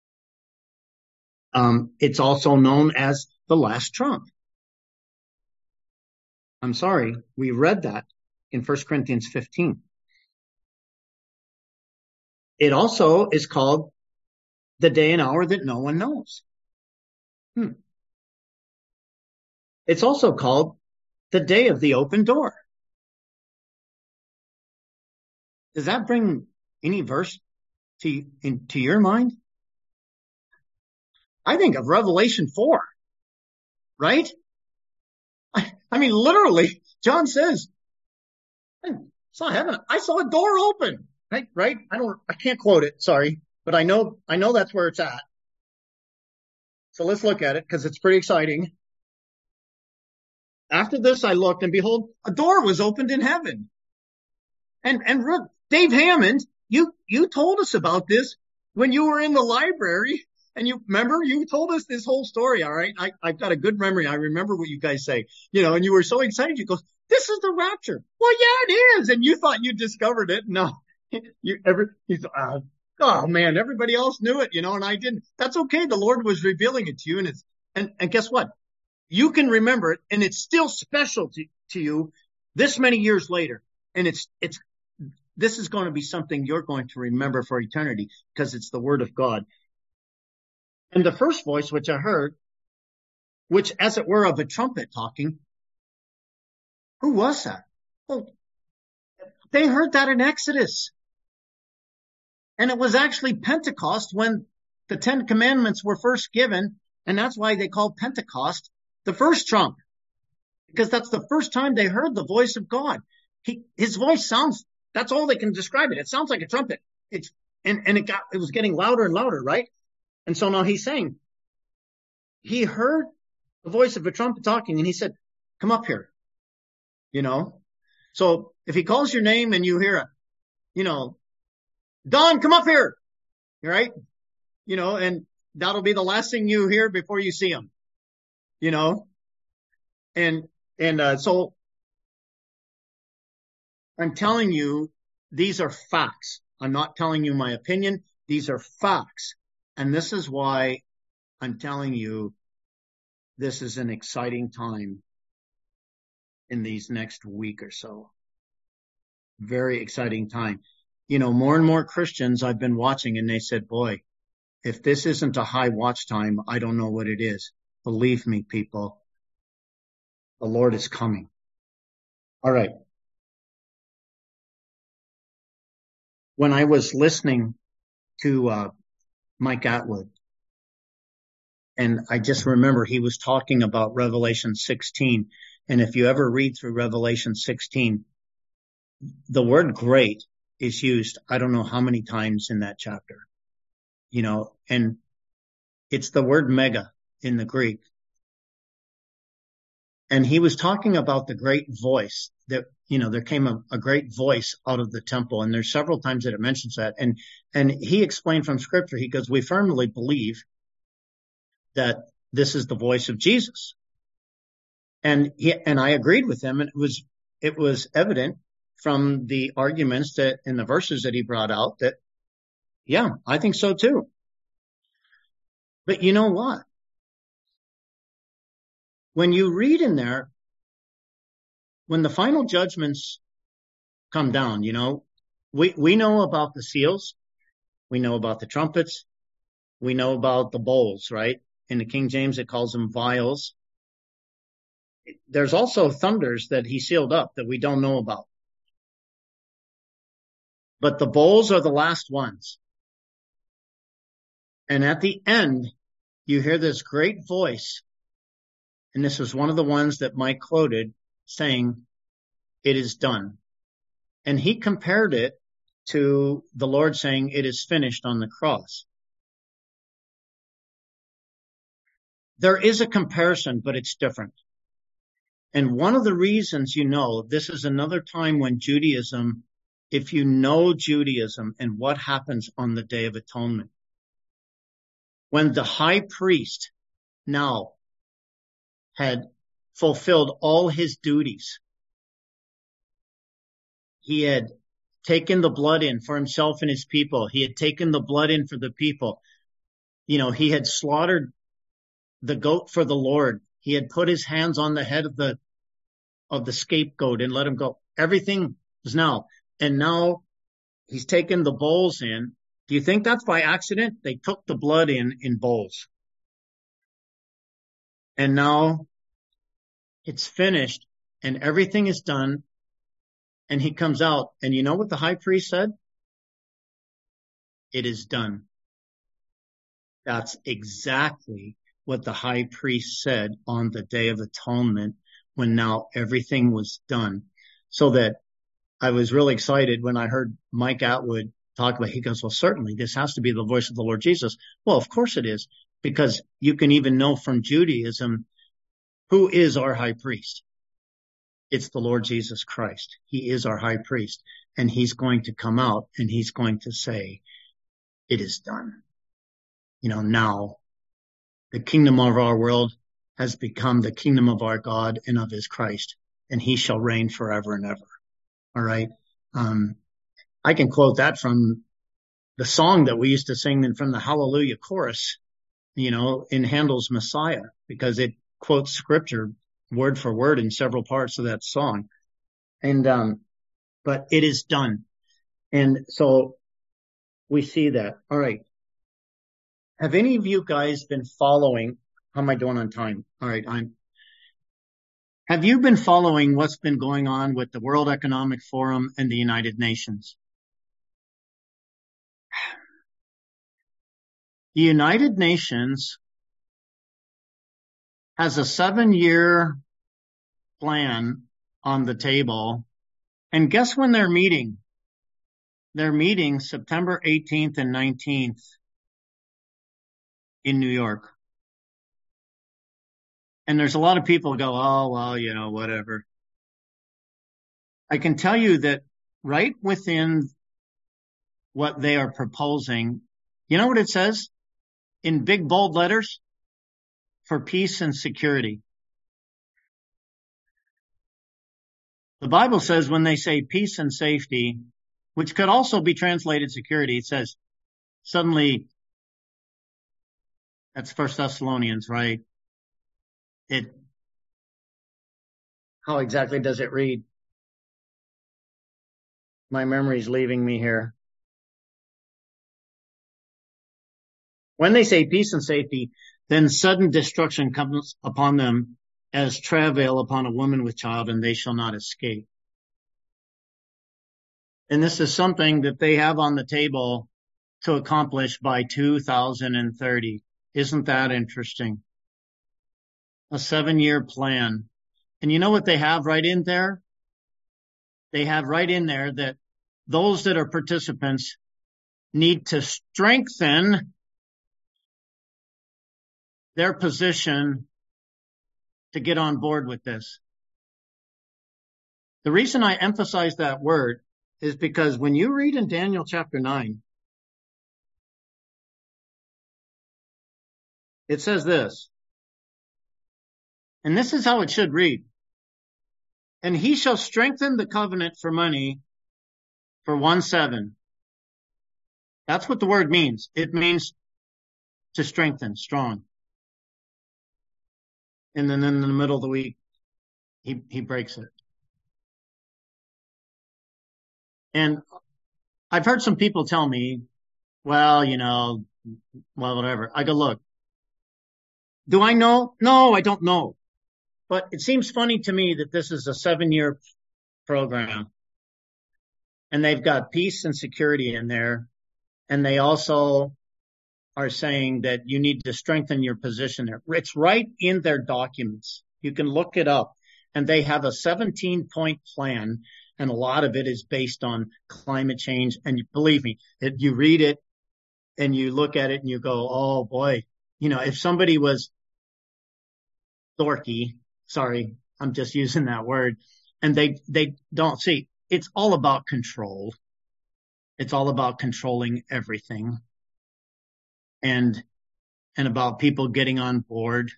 Um, it's also known as the last trump. I'm sorry. We read that in First Corinthians fifteen. It also is called the day and hour that no one knows. Hmm. It's also called the day of the open door. Does that bring any verse to, into your mind? I think of Revelation four, right? I, I mean, literally, John says, I saw heaven. I saw a door open, right? Right? I don't, I can't quote it. Sorry, but I know, I know that's where it's at. So let's look at it because it's pretty exciting. After this, I looked and behold, a door was opened in heaven. And, and Dave Hammond, you, you told us about this when you were in the library. And you remember, you told us this whole story. All right. I, I've got a good memory. I remember what you guys say, you know, and you were so excited. You go, this is the rapture. Well, yeah, it is. And you thought you discovered it. No, you ever, you thought, uh, oh man, everybody else knew it, you know, and I didn't. That's okay. The Lord was revealing it to you. And it's, and, and guess what? You can remember it and it's still special to, to you this many years later. And it's, it's, this is going to be something you're going to remember for eternity because it's the Word of God. And the first voice which I heard, which as it were of a trumpet talking, who was that? Well, they heard that in Exodus. And it was actually Pentecost when the Ten Commandments were first given. And that's why they call Pentecost the first trump. Because that's the first time they heard the voice of God. He, his voice sounds, that's all they can describe it. It sounds like a trumpet. It's, and, and it got, it was getting louder and louder, right? And so now he's saying, he heard the voice of a trumpet talking and he said, come up here, you know? So if he calls your name and you hear a, you know, Don, come up here, right? You know, and that'll be the last thing you hear before you see him, you know? And, and, uh, so I'm telling you, these are facts. I'm not telling you my opinion. These are facts. And this is why I'm telling you this is an exciting time in these next week or so. Very exciting time. You know, more and more Christians I've been watching, and they said, boy, if this isn't a high watch time, I don't know what it is. Believe me, people, the Lord is coming. All right. When I was listening to uh, Mike Atwood, and I just remember he was talking about Revelation sixteen. And if you ever read through Revelation sixteen, the word great is used, I don't know how many times in that chapter, you know, and it's the word mega in the Greek. And he was talking about the great voice that, you know, there came a, a great voice out of the temple. And there's several times that it mentions that. And, and he explained from scripture, he goes, we firmly believe that this is the voice of Jesus. And he, and I agreed with him. And it was, it was evident from the arguments that in the verses that he brought out that, yeah, I think so too. But you know what? When you read in there, when the final judgments come down, you know, we, we know about the seals. We know about the trumpets. We know about the bowls, right? In the King James, it calls them vials. There's also thunders that he sealed up that we don't know about. But the bowls are the last ones. And at the end, you hear this great voice. And this was one of the ones that Mike quoted saying, it is done. And he compared it to the Lord saying, it is finished on the cross. There is a comparison, but it's different. And one of the reasons, you know, this is another time when Judaism, if you know Judaism and what happens on the Day of Atonement, when the high priest now had fulfilled all his duties, he had taken the blood in for himself and his people. He had taken the blood in for the people. You know, he had slaughtered the goat for the Lord. He had put his hands on the head of the, of the scapegoat and let him go. Everything is now. And now he's taken the bowls in. Do you think that's by accident? They took the blood in, in bowls. And now it's finished and everything is done. And he comes out. And you know what the high priest said? It is done. That's exactly what the high priest said on the Day of Atonement when now everything was done. So that I was really excited when I heard Mike Atwood talk about it. He goes, well, certainly this has to be the voice of the Lord Jesus. Well, of course it is, because you can even know from Judaism who is our high priest. It's the Lord Jesus Christ. He is our high priest, and he's going to come out and he's going to say, it is done. You know, now the kingdom of our world has become the kingdom of our God and of his Christ, and he shall reign forever and ever. All right. Um, I can quote that from the song that we used to sing and from the Hallelujah chorus, you know, in Handel's Messiah, because it quotes scripture word for word in several parts of that song. And, um, but it is done. And so we see that. All right. Have any of you guys been following? How am I doing on time? All right. I'm, have you been following what's been going on with the World Economic Forum and the United Nations? The United Nations has a seven-year plan on the table. And guess when they're meeting? They're meeting September eighteenth and nineteenth in New York. And there's a lot of people who go, oh, well, you know, whatever. I can tell you that right within what they are proposing, you know what it says in big bold letters? For peace and security. The Bible says when they say peace and safety, which could also be translated security, it says suddenly, that's First Thessalonians, right? It, how exactly does it read? My memory's leaving me here. When they say peace and safety, then sudden destruction comes upon them as travail upon a woman with child, and they shall not escape. And this is something that they have on the table to accomplish by two thousand thirty. Isn't that interesting? A seven-year plan. And you know what they have right in there? They have right in there that those that are participants need to strengthen their position to get on board with this. The reason I emphasize that word is because when you read in Daniel chapter nine, it says this, and this is how it should read. And he shall strengthen the covenant for money for one seven. That's what the word means. It means to strengthen, strong. And then in the middle of the week, he, he breaks it. And I've heard some people tell me, well, you know, well, whatever. I go, look, do I know? No, I don't know. But it seems funny to me that this is a seven-year program. And they've got peace and security in there. And they also are saying that you need to strengthen your position there. It's right in their documents. You can look it up. And they have a seventeen-point plan. And a lot of it is based on climate change. And believe me, it, you read it and you look at it and you go, oh boy, you know, if somebody was dorky, sorry, I'm just using that word, and they, they don't see, it's all about control. It's all about controlling everything and, and about people getting on board.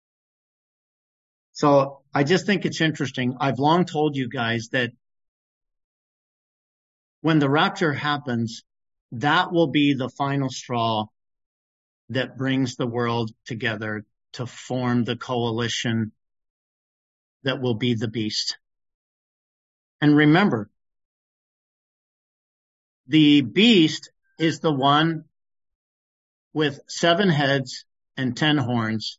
So I just think it's interesting. I've long told you guys that when the rapture happens, that will be the final straw that brings the world together to form the coalition that will be the beast. And remember, the beast is the one with seven heads and ten horns.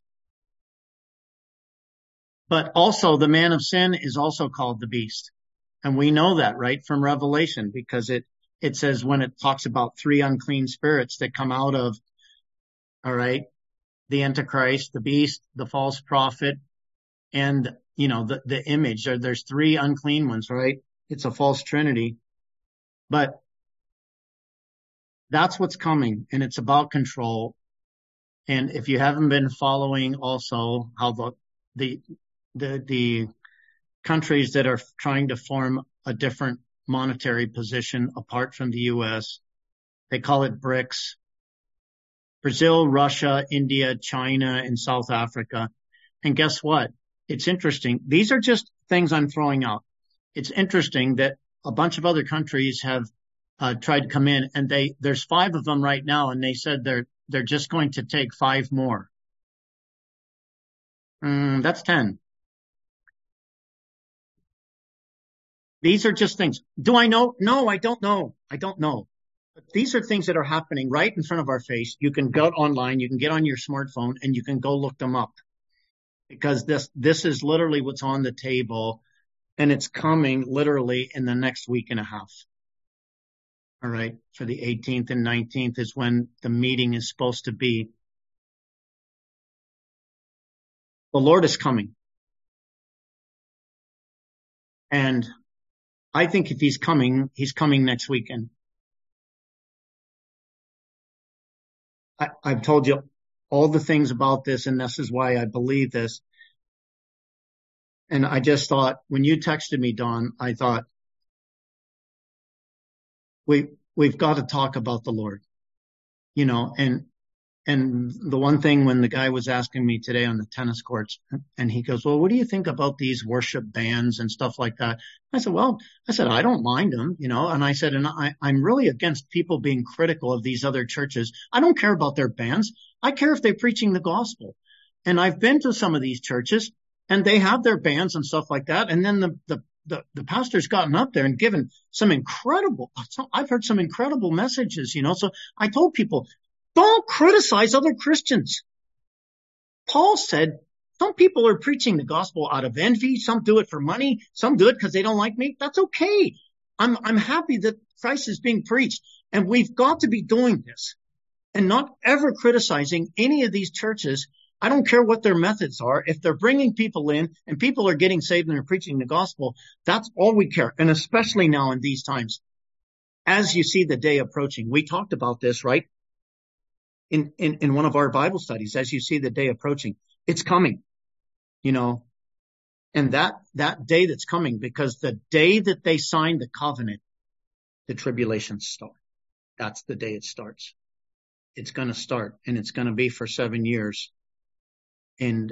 But also the man of sin is also called the beast. And we know that, right, from Revelation, because it, it says when it talks about three unclean spirits that come out of, all right, the Antichrist, the beast, the false prophet, and, you know, the, the image. There, there's three unclean ones, right? It's a false trinity. But that's what's coming, and it's about control. And if you haven't been following also how the, the, the, the countries that are trying to form a different monetary position apart from the U S, they call it BRICS. Brazil, Russia, India, China, and South Africa. And guess what? It's interesting. These are just things I'm throwing out. It's interesting that a bunch of other countries have uh, tried to come in, and they there's five of them right now, and they said they're they're just going to take five more. Mm, that's ten. These are just things. Do I know? No, I don't know. I don't know. But these are things that are happening right in front of our face. You can go online, you can get on your smartphone, and you can go look them up. Because this, this is literally what's on the table, and it's coming literally in the next week and a half. All right. For the eighteenth and nineteenth is when the meeting is supposed to be. The Lord is coming. And I think if he's coming, he's coming next weekend. I, I've told you all the things about this, and this is why I believe this. And I just thought, when you texted me, Don, I thought, we, we've got to talk about the Lord, you know, and and the one thing when the guy was asking me today on the tennis courts, and he goes, well, what do you think about these worship bands and stuff like that? I said, well, I said, I don't mind them, you know, and I said, and I, I'm really against people being critical of these other churches. I don't care about their bands. I care if they're preaching the gospel. And I've been to some of these churches and they have their bands and stuff like that. And then the, the, the, the pastor's gotten up there and given some incredible, I've heard some incredible messages, you know, so I told people, don't criticize other Christians. Paul said, some people are preaching the gospel out of envy. Some do it for money. Some do it because they don't like me. That's okay. I'm, I'm happy that Christ is being preached. And we've got to be doing this and not ever criticizing any of these churches. I don't care what their methods are. If they're bringing people in and people are getting saved and they're preaching the gospel, that's all we care. And especially now in these times, as you see the day approaching, we talked about this, right? In, in, in one of our Bible studies, as you see the day approaching, it's coming, you know, and that, that day that's coming, because the day that they signed the covenant, the tribulations start. That's the day it starts. It's going to start, and it's going to be for seven years. And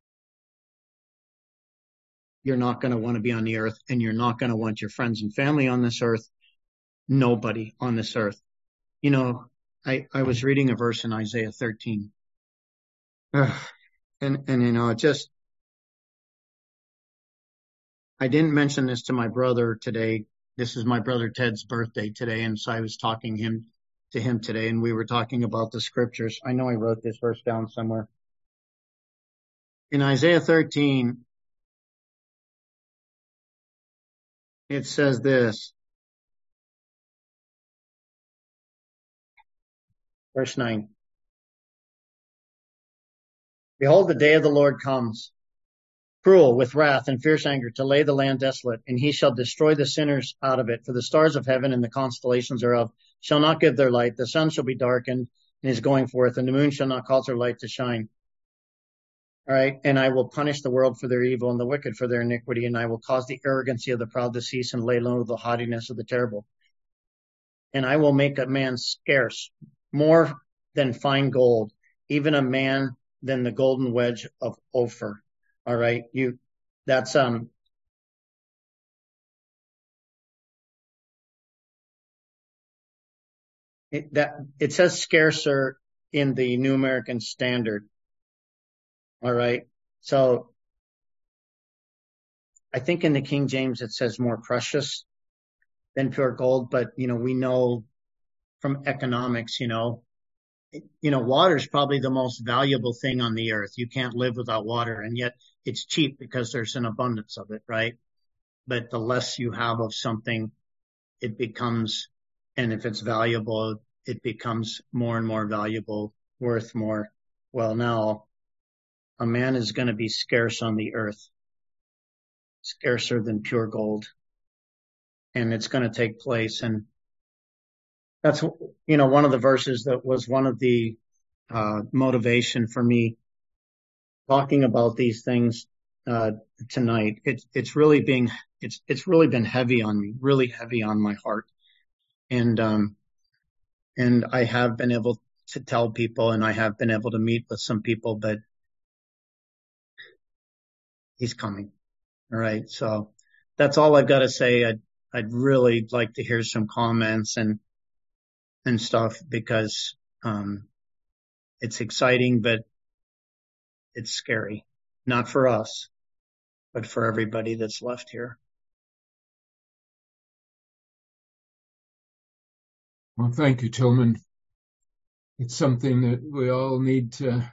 you're not going to want to be on the earth, and you're not going to want your friends and family on this earth. Nobody on this earth. You know, I, I was reading a verse in Isaiah thirteen. Uh, and, and, you know, it just, I didn't mention this to my brother today. This is my brother Ted's birthday today. And so I was talking him to him today, and we were talking about the scriptures. I know I wrote this verse down somewhere. In Isaiah thirteen, it says this. Verse nine. Behold, the day of the Lord comes, cruel with wrath and fierce anger, to lay the land desolate, and he shall destroy the sinners out of it. For the stars of heaven and the constellations thereof shall not give their light. The sun shall be darkened in his going forth, and the moon shall not cause her light to shine. All right. And I will punish the world for their evil and the wicked for their iniquity, and I will cause the arrogancy of the proud to cease and lay low the haughtiness of the terrible. And I will make a man scarce, more than fine gold, even a man than the golden wedge of Ophir. All right. You, that's, um, it, that, it says scarcer in the New American Standard. All right. So I think in the King James, it says more precious than pure gold, but, you know, we know from economics, you know, you know, water is probably the most valuable thing on the earth. You can't live without water, and yet it's cheap because there's an abundance of it, right? But the less you have of something, it becomes, and if it's valuable, it becomes more and more valuable, worth more. Well, now a man is going to be scarce on the earth, scarcer than pure gold, and it's going to take place. And that's, you know, one of the verses that was one of the uh, motivation for me talking about these things uh, tonight. It's it's really being it's it's really been heavy on me, really heavy on my heart, and um and I have been able to tell people, and I have been able to meet with some people, but he's coming. All right, so that's all I've got to say. I'd I'd really like to hear some comments and. and stuff, because um, it's exciting, but it's scary. Not for us, but for everybody that's left here. Well, thank you, Tillman. It's something that we all need to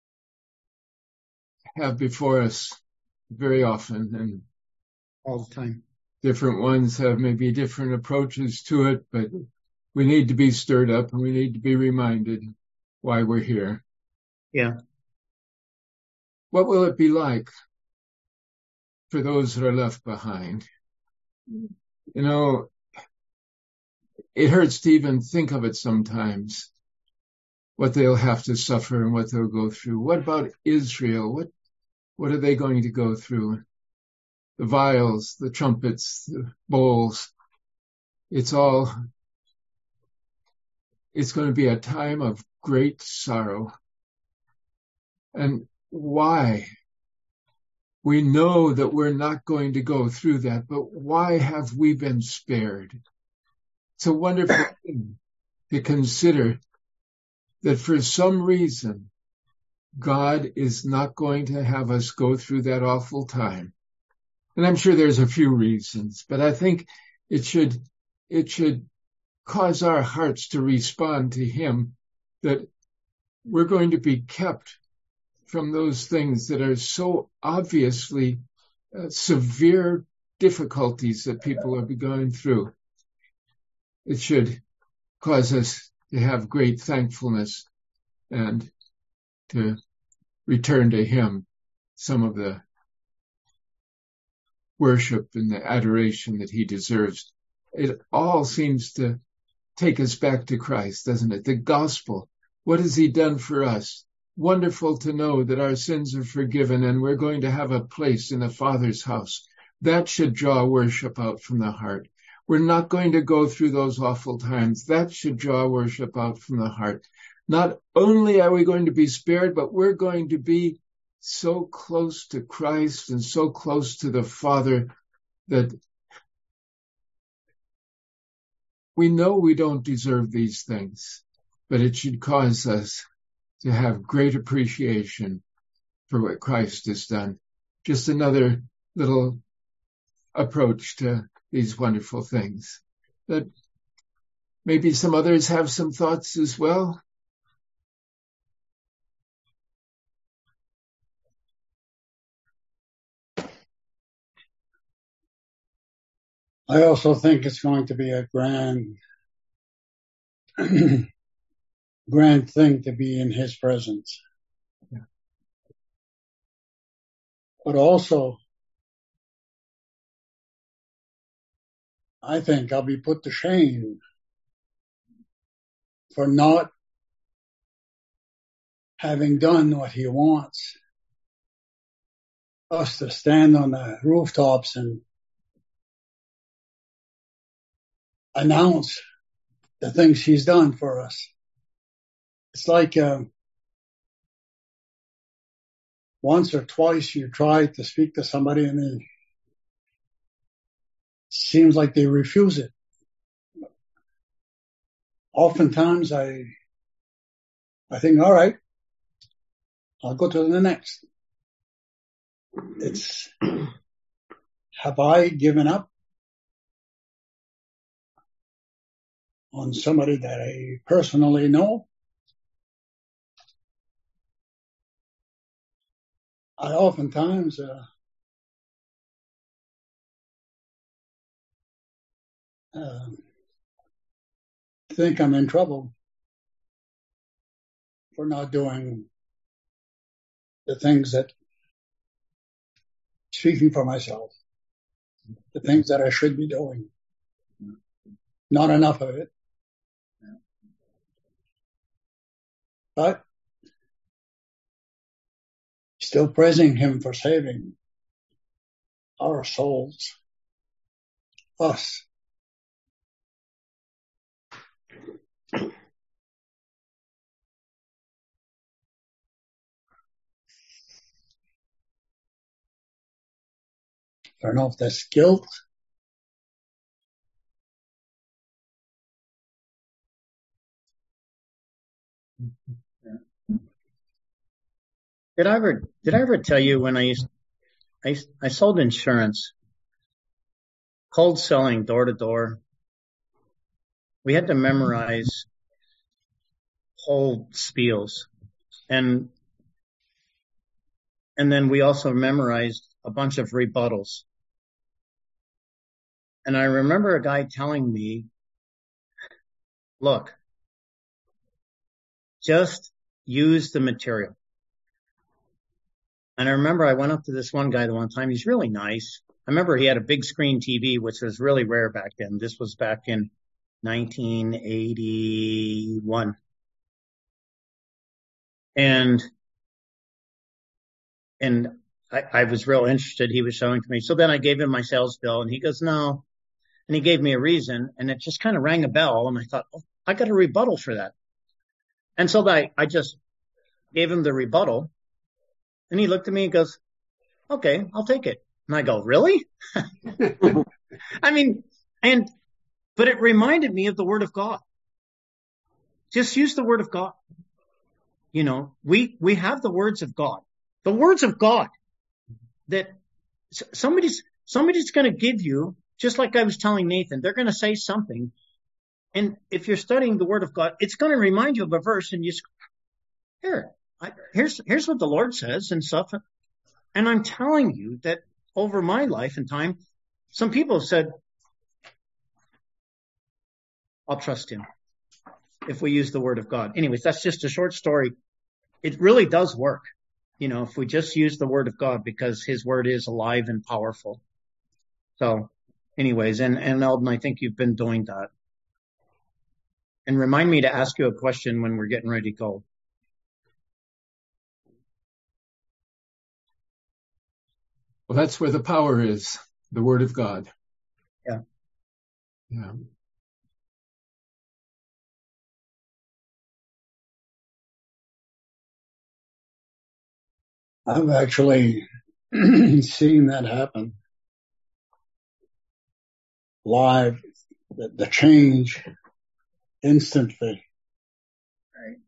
have before us very often, and all the time. Different ones have maybe different approaches to it, but we need to be stirred up, and we need to be reminded why we're here. Yeah. What will it be like for those that are left behind? You know, it hurts to even think of it sometimes, what they'll have to suffer and what they'll go through. What about Israel? What, what are they going to go through? The vials, the trumpets, the bowls. It's all, it's going to be a time of great sorrow. And why? We know that we're not going to go through that, but why have we been spared? It's a wonderful thing to consider that for some reason, God is not going to have us go through that awful time. And I'm sure there's a few reasons, but I think it should, it should cause our hearts to respond to him that we're going to be kept from those things that are so obviously uh, severe difficulties that people are going through. It should cause us to have great thankfulness and to return to him some of the worship and the adoration that he deserves. It all seems to take us back to Christ, doesn't it? The gospel. What has he done for us? Wonderful to know that our sins are forgiven and we're going to have a place in the Father's house. That should draw worship out from the heart. We're not going to go through those awful times. That should draw worship out from the heart. Not only are we going to be spared, but we're going to be so close to Christ and so close to the Father that we know we don't deserve these things, but it should cause us to have great appreciation for what Christ has done. Just another little approach to these wonderful things. But maybe some others have some thoughts as well. I also think it's going to be a grand, grand thing to be in his presence. Yeah. But also, I think I'll be put to shame for not having done what he wants us to stand on the rooftops and announce the things he's done for us. It's like uh, once or twice you try to speak to somebody and it seems like they refuse it. Oftentimes I, I think, all right, I'll go to the next. It's, have I given up on somebody that I personally know? I oftentimes uh, uh, think I'm in trouble for not doing the things that, speaking for myself, the things that I should be doing. Not enough of it. But still praising him for saving our souls, us. I don't know if that's guilt. Did I ever, did I ever tell you when I used, I, I sold insurance, cold selling door to door. We had to memorize whole spiels, and, and then we also memorized a bunch of rebuttals. And I remember a guy telling me, look, just use the material. And I remember I went up to this one guy the one time. He's really nice. I remember he had a big screen T V, which was really rare back then. This was back in nineteen eighty-one. And, and I, I was real interested. He was showing to me. So then I gave him my sales bill and he goes, no. And he gave me a reason and it just kind of rang a bell. And I thought, oh, I got a rebuttal for that. And so I, I just gave him the rebuttal, and he looked at me and goes, okay, I'll take it. And I go, really? I mean, and, but it reminded me of the Word of God. Just use the Word of God. You know, we, we have the words of God, the words of God that somebody's, somebody's going to give you, just like I was telling Nathan, they're going to say something. And if you're studying the Word of God, it's going to remind you of a verse, and you, here, I, here's, here's what the Lord says and stuff. And I'm telling you that over my life and time, some people have said, I'll trust him if we use the Word of God. Anyways, that's just a short story. It really does work, you know, if we just use the Word of God, because his word is alive and powerful. So anyways, and, and Eldon, I think you've been doing that. And remind me to ask you a question when we're getting ready to go. Well, that's where the power is, the Word of God. Yeah. Yeah. I've actually seen that happen live, the, the change instantly. Right.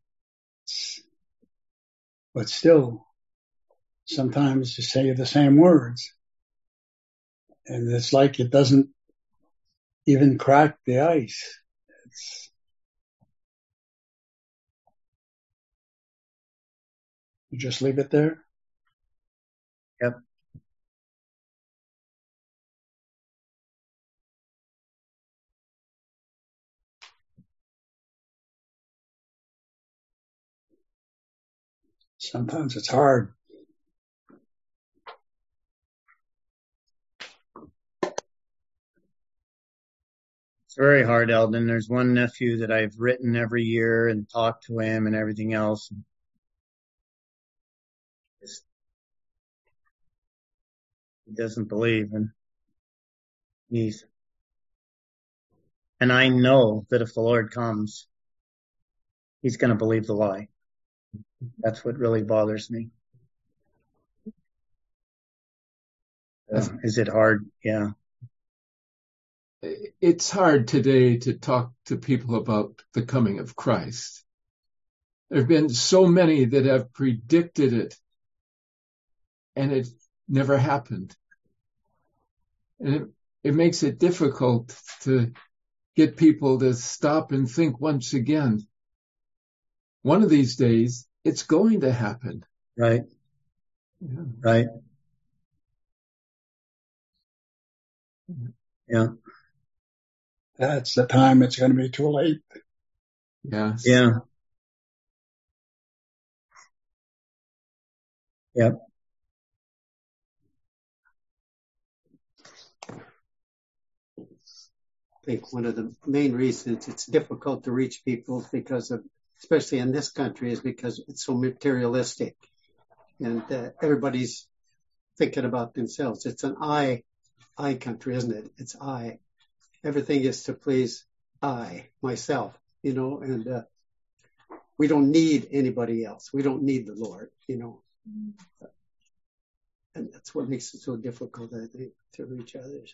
But still, sometimes you say the same words, and it's like it doesn't even crack the ice. It's, you just leave it there. Yep. Sometimes it's hard. It's very hard, Eldon. There's one nephew that I've written every year and talked to him and everything else. He doesn't believe, and he's, and I know that if the Lord comes, he's going to believe the lie. That's what really bothers me. Uh, is it hard? Yeah. It's hard today to talk to people about the coming of Christ. There have been so many that have predicted it, and it never happened. And it, it makes it difficult to get people to stop and think once again. One of these days, it's going to happen. Right. Yeah. Right. Yeah. That's the time it's going to be too late. Yes. Yeah. Yep. I think one of the main reasons it's difficult to reach people, because of, especially in this country, is because it's so materialistic, and uh, everybody's thinking about themselves. It's an I, I country, isn't it? It's I. Everything is to please I, myself, you know, and uh, we don't need anybody else. We don't need the Lord, you know. And that's what makes it so difficult, I think, to reach others.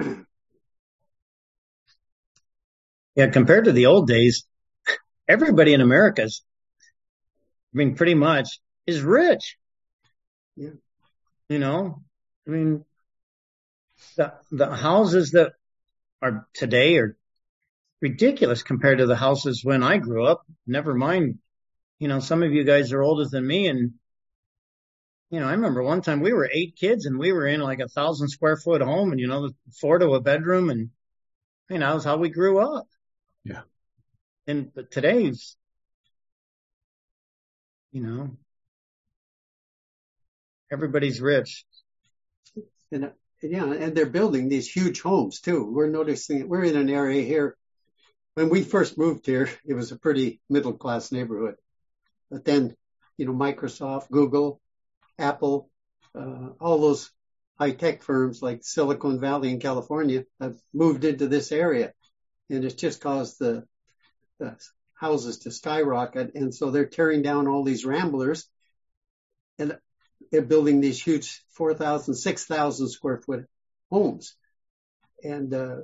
Yeah, compared to the old days, everybody in America's, I mean, pretty much is rich. Yeah. You know, I mean, the the houses that are today are ridiculous compared to the houses when I grew up. Never mind, you know, some of you guys are older than me, and you know, I remember one time we were eight kids and we were in like a thousand square foot home, and you know, four to a bedroom, and you know, that was how we grew up. Yeah. And but today's, you know, everybody's rich. And, uh, yeah, and they're building these huge homes too. We're noticing, we're in an area here. When we first moved here, it was a pretty middle class neighborhood. But then, you know, Microsoft, Google, Apple, uh, all those high tech firms like Silicon Valley in California have moved into this area. And it's just caused the, the houses to skyrocket. And so they're tearing down all these ramblers and they're building these huge four thousand, six thousand square foot homes. And, uh,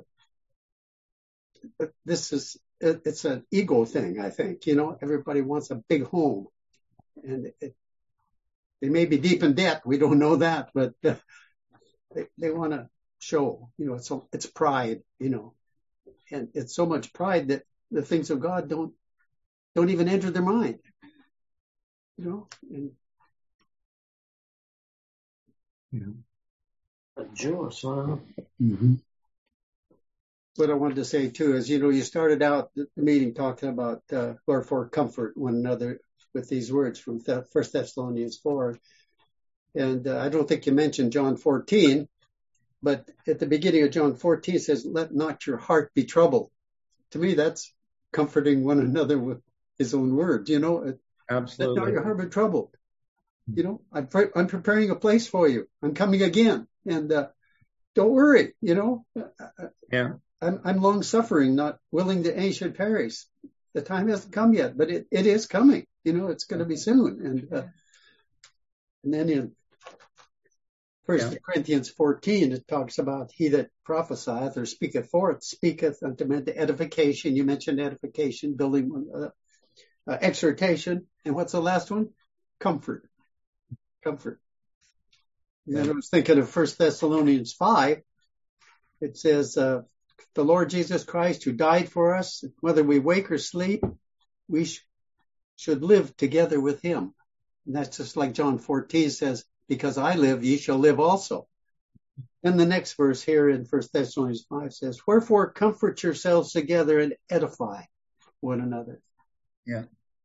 this is, it, it's an ego thing, I think. You know, everybody wants a big home, and it, they may be deep in debt. We don't know that, but uh, they, they want to show, you know, it's, it's pride, you know, and it's so much pride that the things of God don't, don't even enter their mind, you know, and yeah. Jealous, huh? Mm-hmm. What I wanted to say too is, you know, you started out the meeting talking about uh, wherefore comfort one another with these words from First Thessalonians four, and uh, I don't think you mentioned John fourteen, but at the beginning of John fourteen it says, "Let not your heart be troubled." To me, that's comforting one another with His own words. You know, absolutely. Let not your heart be troubled. You know, I'm pre- I'm preparing a place for you. I'm coming again, and uh, don't worry. You know, yeah. I'm, I'm long suffering, not willing that any should perish. The time hasn't come yet, but it, it is coming. You know, it's going to be soon. And uh, and then in First yeah. Corinthians fourteen, it talks about he that prophesieth or speaketh forth, speaketh unto men to edification. You mentioned edification, building, uh, uh, exhortation. And what's the last one? Comfort. Comfort. And then I was thinking of First Thessalonians five. It says, uh, the Lord Jesus Christ who died for us, whether we wake or sleep, we sh- should live together with him. And that's just like John fourteen says, because I live, ye shall live also. And the next verse here in First Thessalonians five says, wherefore comfort yourselves together and edify one another. Yeah.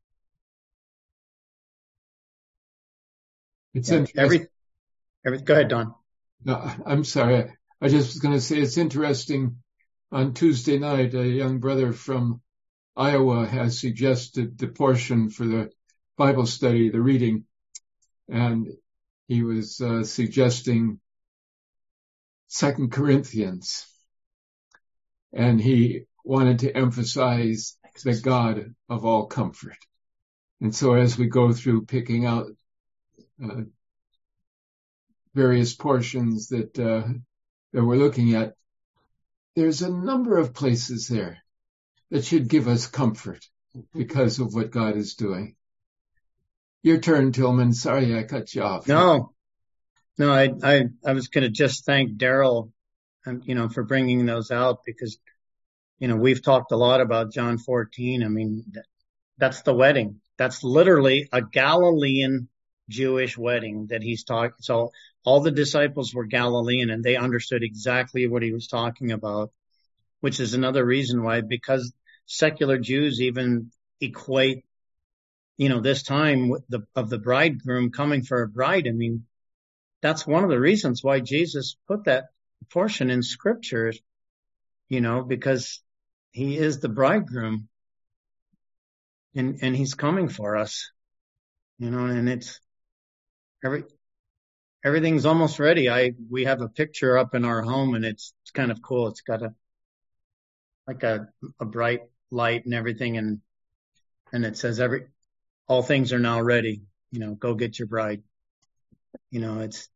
It's yeah. interesting. Every, every, go ahead, Don. No, I'm sorry. I just was going to say it's interesting. On Tuesday night, a young brother from Iowa has suggested the portion for the Bible study, the reading, and he was uh, suggesting Second Corinthians, and he wanted to emphasize the God of all comfort. And so as we go through picking out uh, various portions that uh, that we're looking at, there's a number of places there that should give us comfort because of what God is doing. Your turn, Tillman. Sorry, I cut you off. No, no, I, I, I was going to just thank Daryl, um, you know, for bringing those out because, you know, we've talked a lot about John fourteen. I mean, that's the wedding. That's literally a Galilean Jewish wedding that he's talking. So all the disciples were Galilean and they understood exactly what he was talking about, which is another reason why, because secular Jews even equate, you know, this time with the, of the bridegroom coming for a bride. I mean, that's one of the reasons why Jesus put that portion in scriptures, you know, because he is the bridegroom and, and he's coming for us, you know, and it's every, everything's almost ready. I, we have a picture up in our home and it's, it's kind of cool. It's got a, like a, a bright light and everything. And, and it says every, all things are now ready, you know, go get your bride. You know, it's,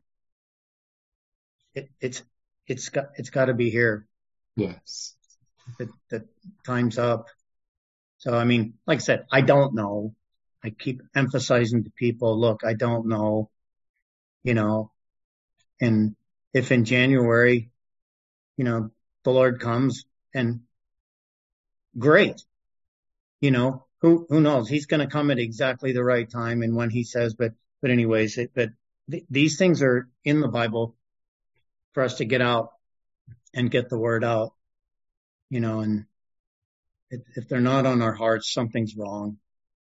it, it's, it's got, it's got to be here. Yes. The, the time's up. So, I mean, like I said, I don't know. I keep emphasizing to people, look, I don't know, you know, and if in January, you know, the Lord comes and great, you know, who, who knows? He's going to come at exactly the right time and when he says, but, but anyways, it, but th- these things are in the Bible for us to get out and get the word out, you know, and if, if they're not on our hearts, something's wrong.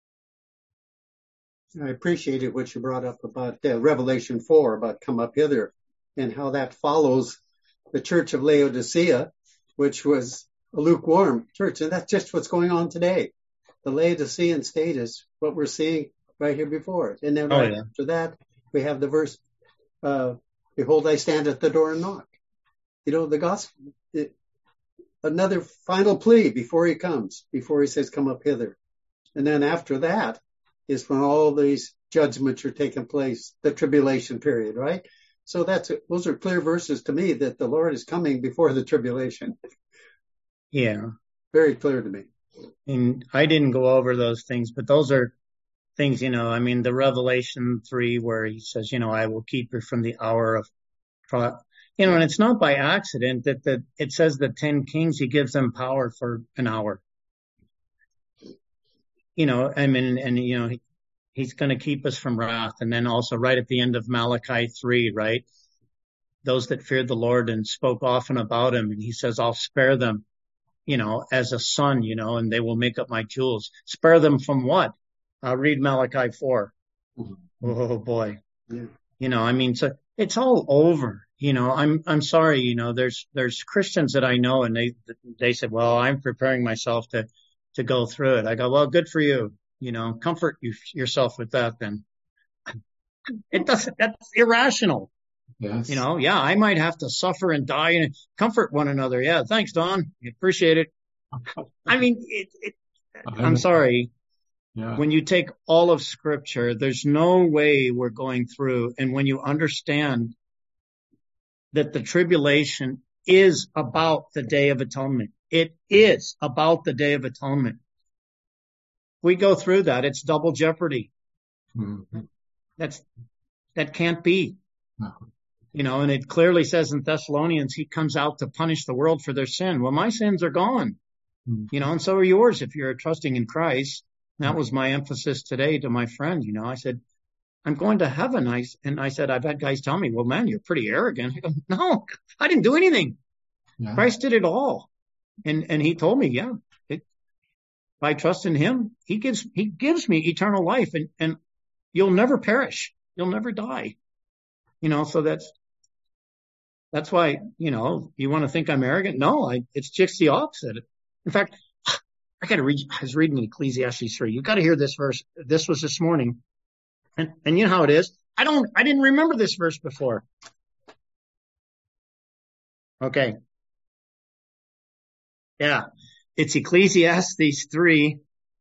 I appreciated what you brought up about uh, Revelation four, about come up hither, and how that follows the church of Laodicea, which was a lukewarm church. And that's just what's going on today. The Laodicean state is what we're seeing right here before it. And then right oh, yeah. after that, we have the verse, uh, behold, I stand at the door and knock. You know, the gospel, it, another final plea before he comes, before he says, come up hither. And then after that is when all these judgments are taking place, the tribulation period, right? So that's it. Those are clear verses to me that the Lord is coming before the tribulation. Yeah. Very clear to me. And I didn't go over those things, but those are things, you know, I mean, the Revelation three where he says, you know, I will keep you from the hour of, you know, and it's not by accident that the, it says the ten kings, he gives them power for an hour. You know, I mean, and, you know, he, he's going to keep us from wrath. And then also right at the end of Malachi three, right? Those that feared the Lord and spoke often about him. And he says, I'll spare them, you know, as a son, you know, and they will make up my jewels. Spare them from what? Uh, read Malachi four. Mm-hmm. Oh boy. Yeah. You know, I mean, so it's all over. You know, I'm, I'm sorry, you know, there's, there's Christians that I know and they, they said, well, I'm preparing myself to, to go through it. I go, well, good for you. You know, comfort you, yourself with that then. It doesn't, that's irrational. Yes. You know, yeah, I might have to suffer and die and comfort one another. Yeah. Thanks, Don. I appreciate it. I mean, it, it I'm sorry. Yeah. When you take all of scripture, there's no way we're going through. And when you understand that the tribulation is about the Day of Atonement, it is about the Day of Atonement. We go through that. It's double jeopardy. Mm-hmm. That's, that can't be. No. You know, and it clearly says in Thessalonians, he comes out to punish the world for their sin. Well, my sins are gone, mm-hmm. you know, and so are yours if you're trusting in Christ. That was my emphasis today to my friend. You know, I said, I'm going to heaven. I, and I said, I've had guys tell me, well, man, you're pretty arrogant. I go, no, I didn't do anything. Yeah. Christ did it all. And, and he told me, yeah, it, if I trust in him, he gives, he gives me eternal life and, and you'll never perish. You'll never die. You know, so that's, that's why, you know, you want to think I'm arrogant? No, I, it's just the opposite. In fact, I got to read, I was reading Ecclesiastes three. You got to hear this verse. This was this morning. And, and you know how it is. I don't, I didn't remember this verse before. Okay. Yeah. It's Ecclesiastes three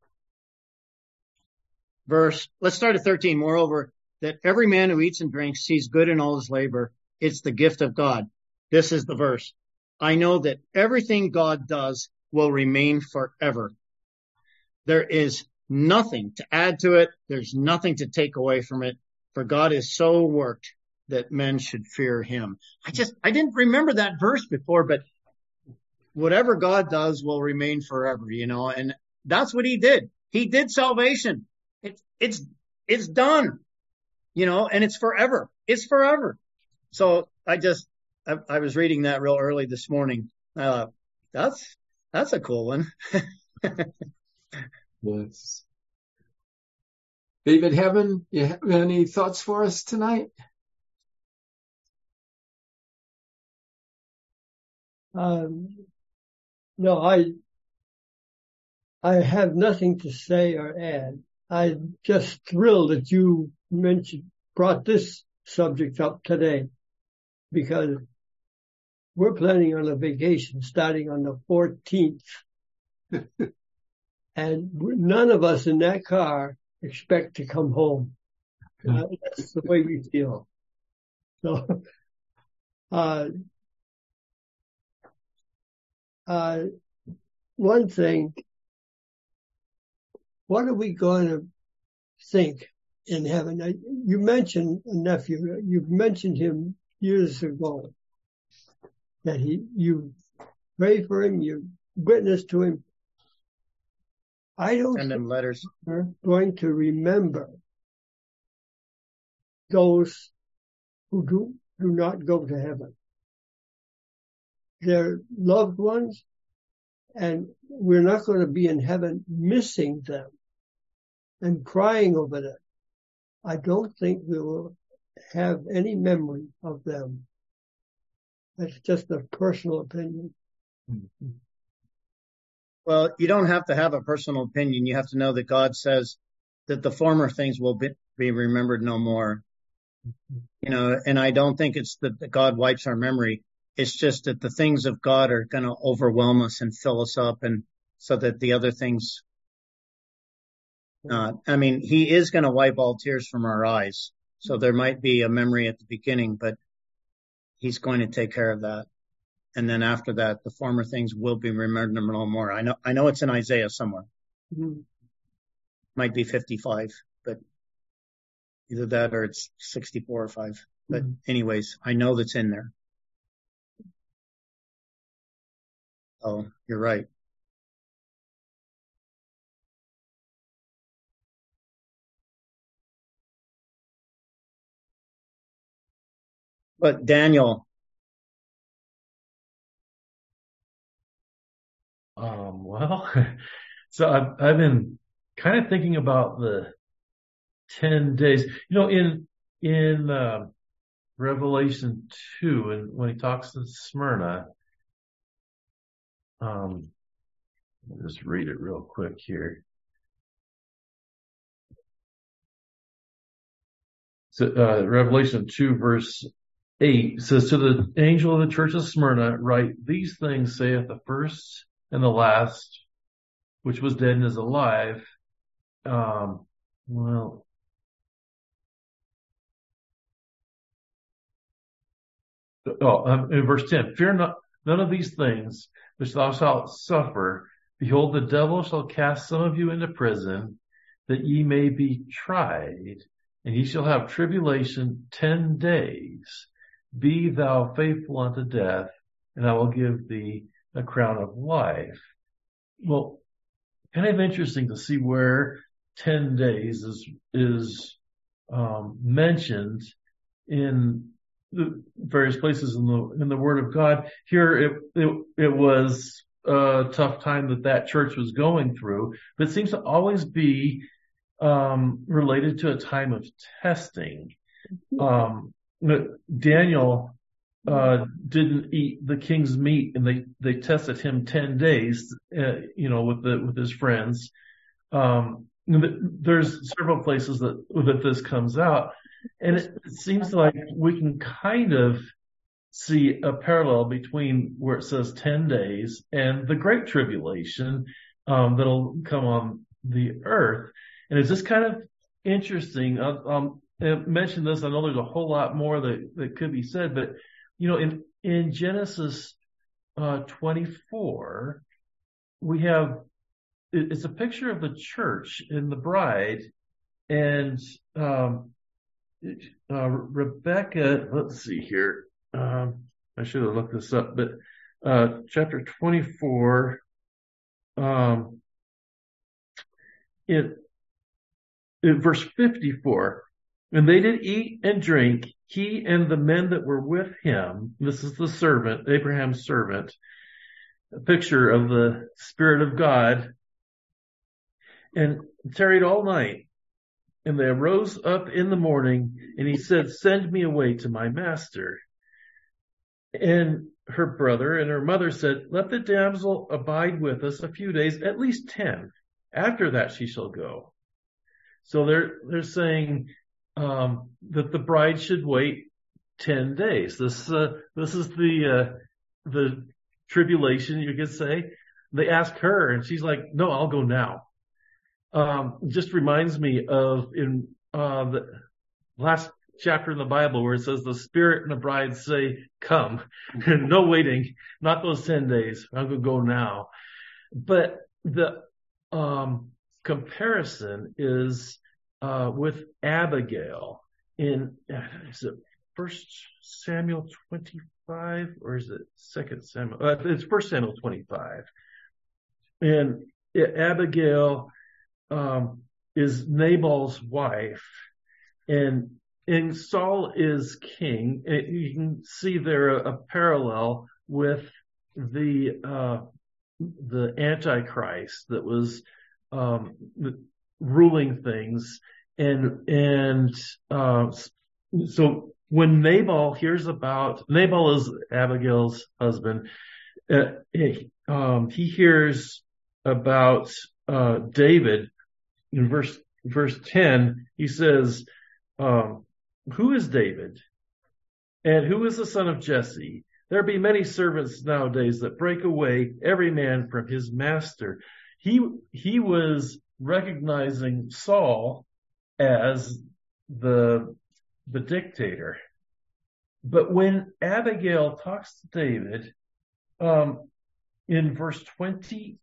verse. Let's start at thirteen. Moreover, that every man who eats and drinks sees good in all his labor. It's the gift of God. This is the verse. I know that everything God does will remain forever. There is nothing to add to it. There's nothing to take away from it. For God is so worked that men should fear him. I just, I didn't remember that verse before, but whatever God does will remain forever, you know, and that's what he did. He did salvation. It's, it's, it's done, you know, and it's forever. It's forever. So I just, I, I was reading that real early this morning. Uh, that's, that's a cool one. Yes. David Heaven, you have any thoughts for us tonight? Um, no, I, I have nothing to say or add. I'm just thrilled that you mentioned, brought this subject up today, because we're planning on a vacation starting on the fourteenth. And none of us in that car expect to come home. Uh, that's the way we feel. So, uh, uh, one thing, what are we going to think in heaven? You mentioned a nephew. You've mentioned him years ago, that he, you pray for him, you witness to him. I don't Send them letters. We're going to remember those who do, do not go to heaven. They're loved ones, and we're not going to be in heaven missing them and crying over them. I don't think we will have any memory of them. That's just a personal opinion. Mm-hmm. Well, you don't have to have a personal opinion. You have to know that God says that the former things will be, be remembered no more. You know, and I don't think it's that God wipes our memory. It's just that the things of God are going to overwhelm us and fill us up, and so that the other things, uh, I mean, he is going to wipe all tears from our eyes. So there might be a memory at the beginning, but he's going to take care of that. And then after that, the former things will be remembered no more. I know, I know it's in Isaiah somewhere. Mm-hmm. Might be fifty-five, but either that or it's sixty-four or five. But mm-hmm. anyways, I know that's in there. Oh, you're right. But Daniel, um, well, so I've, I've been kind of thinking about the ten days, you know, in, in, uh, Revelation two, and when he talks to Smyrna, um, I'll just read it real quick here. So, uh, Revelation two verse eight says, to the angel of the church of Smyrna, write, these things saith the first and the last, which was dead and is alive. Um, well, oh, um, in verse ten, fear not, none of these things which thou shalt suffer. Behold, the devil shall cast some of you into prison, that ye may be tried, and ye shall have tribulation ten days. Be thou faithful unto death, and I will give thee a crown of life. Well, kind of interesting to see where ten days is, is, um, mentioned in the various places in the, in the Word of God. Here it, it, it was a tough time that that church was going through, but it seems to always be, um, related to a time of testing. Um, Daniel, uh, didn't eat the king's meat, and they, they tested him ten days, uh, you know, with the, with his friends. Um, there's several places that, that this comes out, and it, it seems like we can kind of see a parallel between where it says ten days and the Great Tribulation, um, that'll come on the earth. And it's just kind of interesting. Um, I mentioned this. I know there's a whole lot more that, that could be said, but you know, in, in Genesis, uh, twenty-four, we have, it, it's a picture of the church and the bride, and, um, uh, Rebecca, let's see here. Um, I should have looked this up, but, uh, chapter twenty-four, um, it, in verse fifty-four, and they did eat and drink, he and the men that were with him. This is the servant, Abraham's servant, a picture of the Spirit of God, and tarried all night. And they arose up in the morning, and he said, send me away to my master. And her brother and her mother said, let the damsel abide with us a few days, at least ten. After that she shall go. So they're, they're saying, um, that the bride should wait ten days. This, uh, this is the, uh, the tribulation, you could say. They ask her, and she's like, no, I'll go now. Um, just reminds me of in, uh, the last chapter in the Bible where it says the Spirit and the bride say, come. No waiting, not those ten days. I'm going to go now. But the, um, comparison is, uh, with Abigail in, is it First Samuel twenty-five or is it Second Samuel? Uh, it's First Samuel twenty-five. And it, Abigail, um, is Nabal's wife, and, and Saul is king. It, you can see there a, a parallel with the, uh, the Antichrist that was, um, ruling things. And, and, uh, so when Nabal hears about, Nabal is Abigail's husband, uh, he, um, he hears about, uh, David in verse, verse ten, he says, um, who is David? And who is the son of Jesse? There be many servants nowadays that break away every man from his master. He, he was recognizing Saul as the, the dictator. But when Abigail talks to David, um, in verse twenty-eight,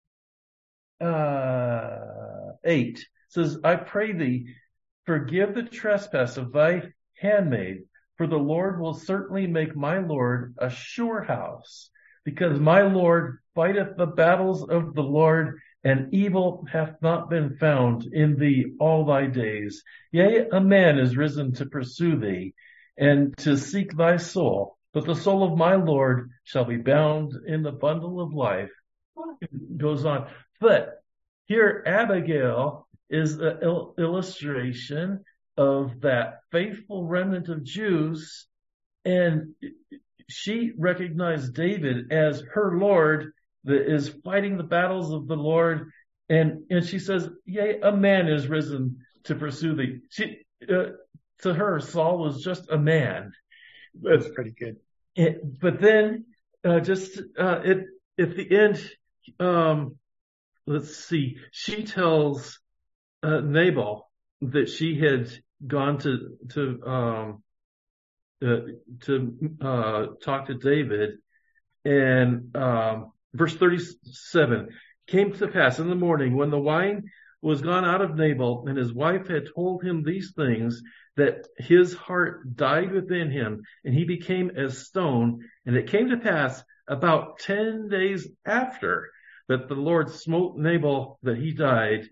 says, I pray thee, forgive the trespass of thy handmaid, for the Lord will certainly make my Lord a sure house, because my Lord fighteth the battles of the Lord, and evil hath not been found in thee all thy days. Yea, a man is risen to pursue thee, and to seek thy soul, but the soul of my Lord shall be bound in the bundle of life. It goes on. But here Abigail is an il- illustration of that faithful remnant of Jews, and she recognized David as her Lord that is fighting the battles of the Lord, and and she says, yea, a man is risen to pursue thee. She, uh, to her, Saul was just a man. That's pretty good. It, but then, uh, just uh, it, at the end, um, let's see, she tells uh, Nabal that she had gone to to um, uh, to uh, talk to David, and um, verse thirty-seven, came to pass in the morning when the wine was gone out of Nabal, and his wife had told him these things, that his heart died within him, and he became as stone. And it came to pass about ten days after that the Lord smote Nabal, that he died.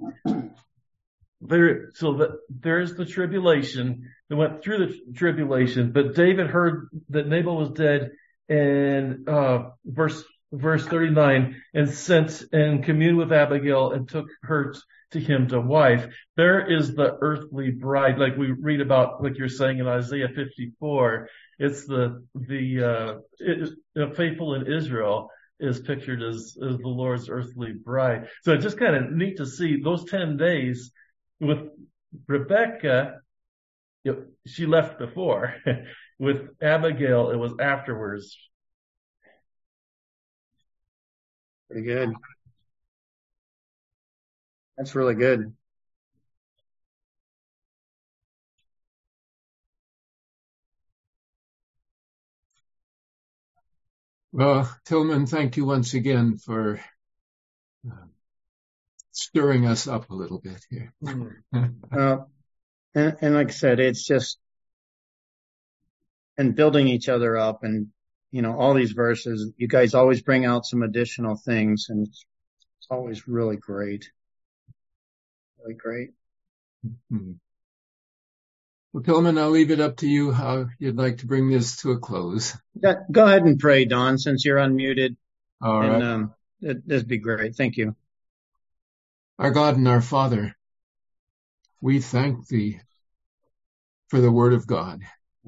There, so that there's the tribulation. They went through the tribulation, but David heard that Nabal was dead, and uh, verse verse thirty-nine, and sent and communed with Abigail and took her to him to wife. There is the earthly bride, like we read about, like you're saying in Isaiah fifty-four. It's the the uh, it, you know, faithful in Israel is pictured as, as the Lord's earthly bride. So it's just kind of neat to see those ten days with Rebecca. You know, she left before. With Abigail, it was afterwards. Pretty good. That's really good. Well, Tillman, thank you once again for uh, stirring us up a little bit here. uh, and, and like I said, it's just, and building each other up, and, you know, all these verses, you guys always bring out some additional things, and it's, it's always really great. Really great. Mm-hmm. Well, Tillman, I'll leave it up to you how you'd like to bring this to a close. Yeah, go ahead and pray, Don, since you're unmuted. All and, right. Um, it, that'd be great. Thank you. Our God and our Father, we thank thee for the word of God.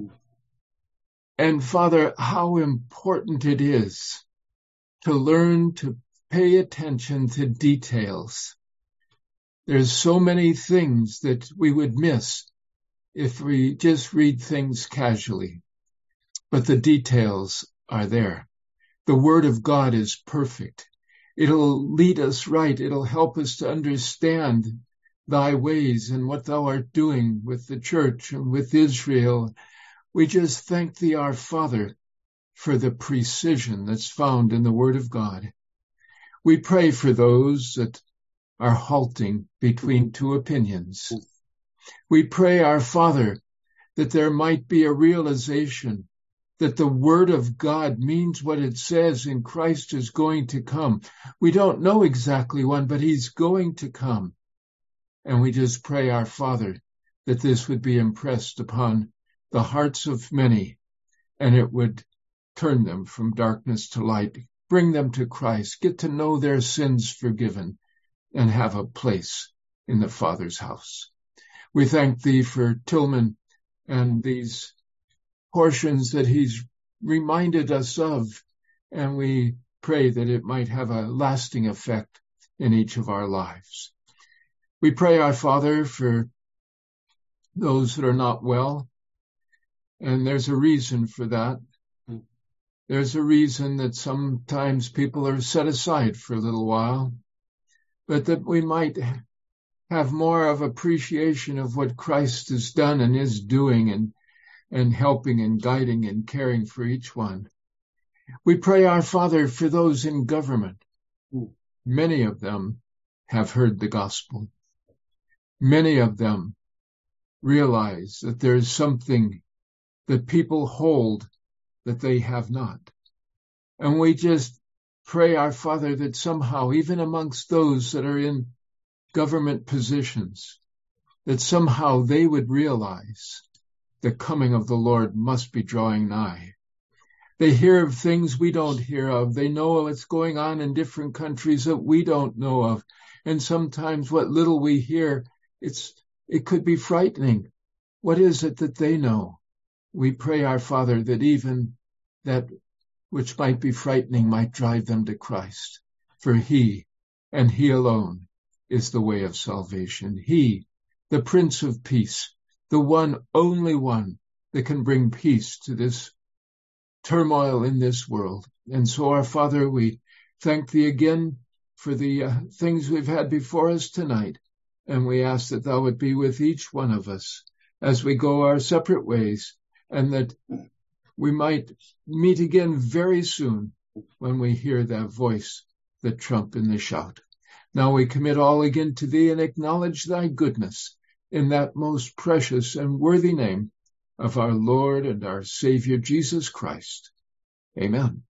And Father, how important it is to learn to pay attention to details. There's so many things that we would miss if we just read things casually. But the details are there. The word of God is perfect. It'll lead us right. It'll help us to understand thy ways and what thou art doing with the church and with Israel. We just thank thee, our Father, for the precision that's found in the word of God. We pray for those that are halting between two opinions. We pray, our Father, that there might be a realization that the word of God means what it says, and Christ is going to come. We don't know exactly when, but he's going to come. And we just pray, our Father, that this would be impressed upon the hearts of many, and it would turn them from darkness to light, bring them to Christ, get to know their sins forgiven, and have a place in the Father's house. We thank thee for Tillman and these portions that he's reminded us of, and we pray that it might have a lasting effect in each of our lives. We pray, our Father, for those that are not well, and there's a reason for that. There's a reason that sometimes people are set aside for a little while, but that we might have more of appreciation of what Christ has done and is doing and, and helping and guiding and caring for each one. We pray, our Father, for those in government. Many of them have heard the gospel. Many of them realize that there is something that people hold that they have not. And we just pray, our Father, that somehow, even amongst those that are in government positions, that somehow they would realize the coming of the Lord must be drawing nigh. They hear of things we don't hear of. They know what's going on in different countries that we don't know of. And sometimes what little we hear, it's it could be frightening. What is it that they know? We pray, our Father, that even that which might be frightening might drive them to Christ. For he, and he alone, is the way of salvation. He, the Prince of Peace, the one, only one that can bring peace to this turmoil in this world. And so, our Father, we thank thee again for the uh, things we've had before us tonight. And we ask that thou would be with each one of us as we go our separate ways, and that we might meet again very soon when we hear that voice, the trump and the shout. Now we commit all again to thee and acknowledge thy goodness in that most precious and worthy name of our Lord and our Savior, Jesus Christ. Amen.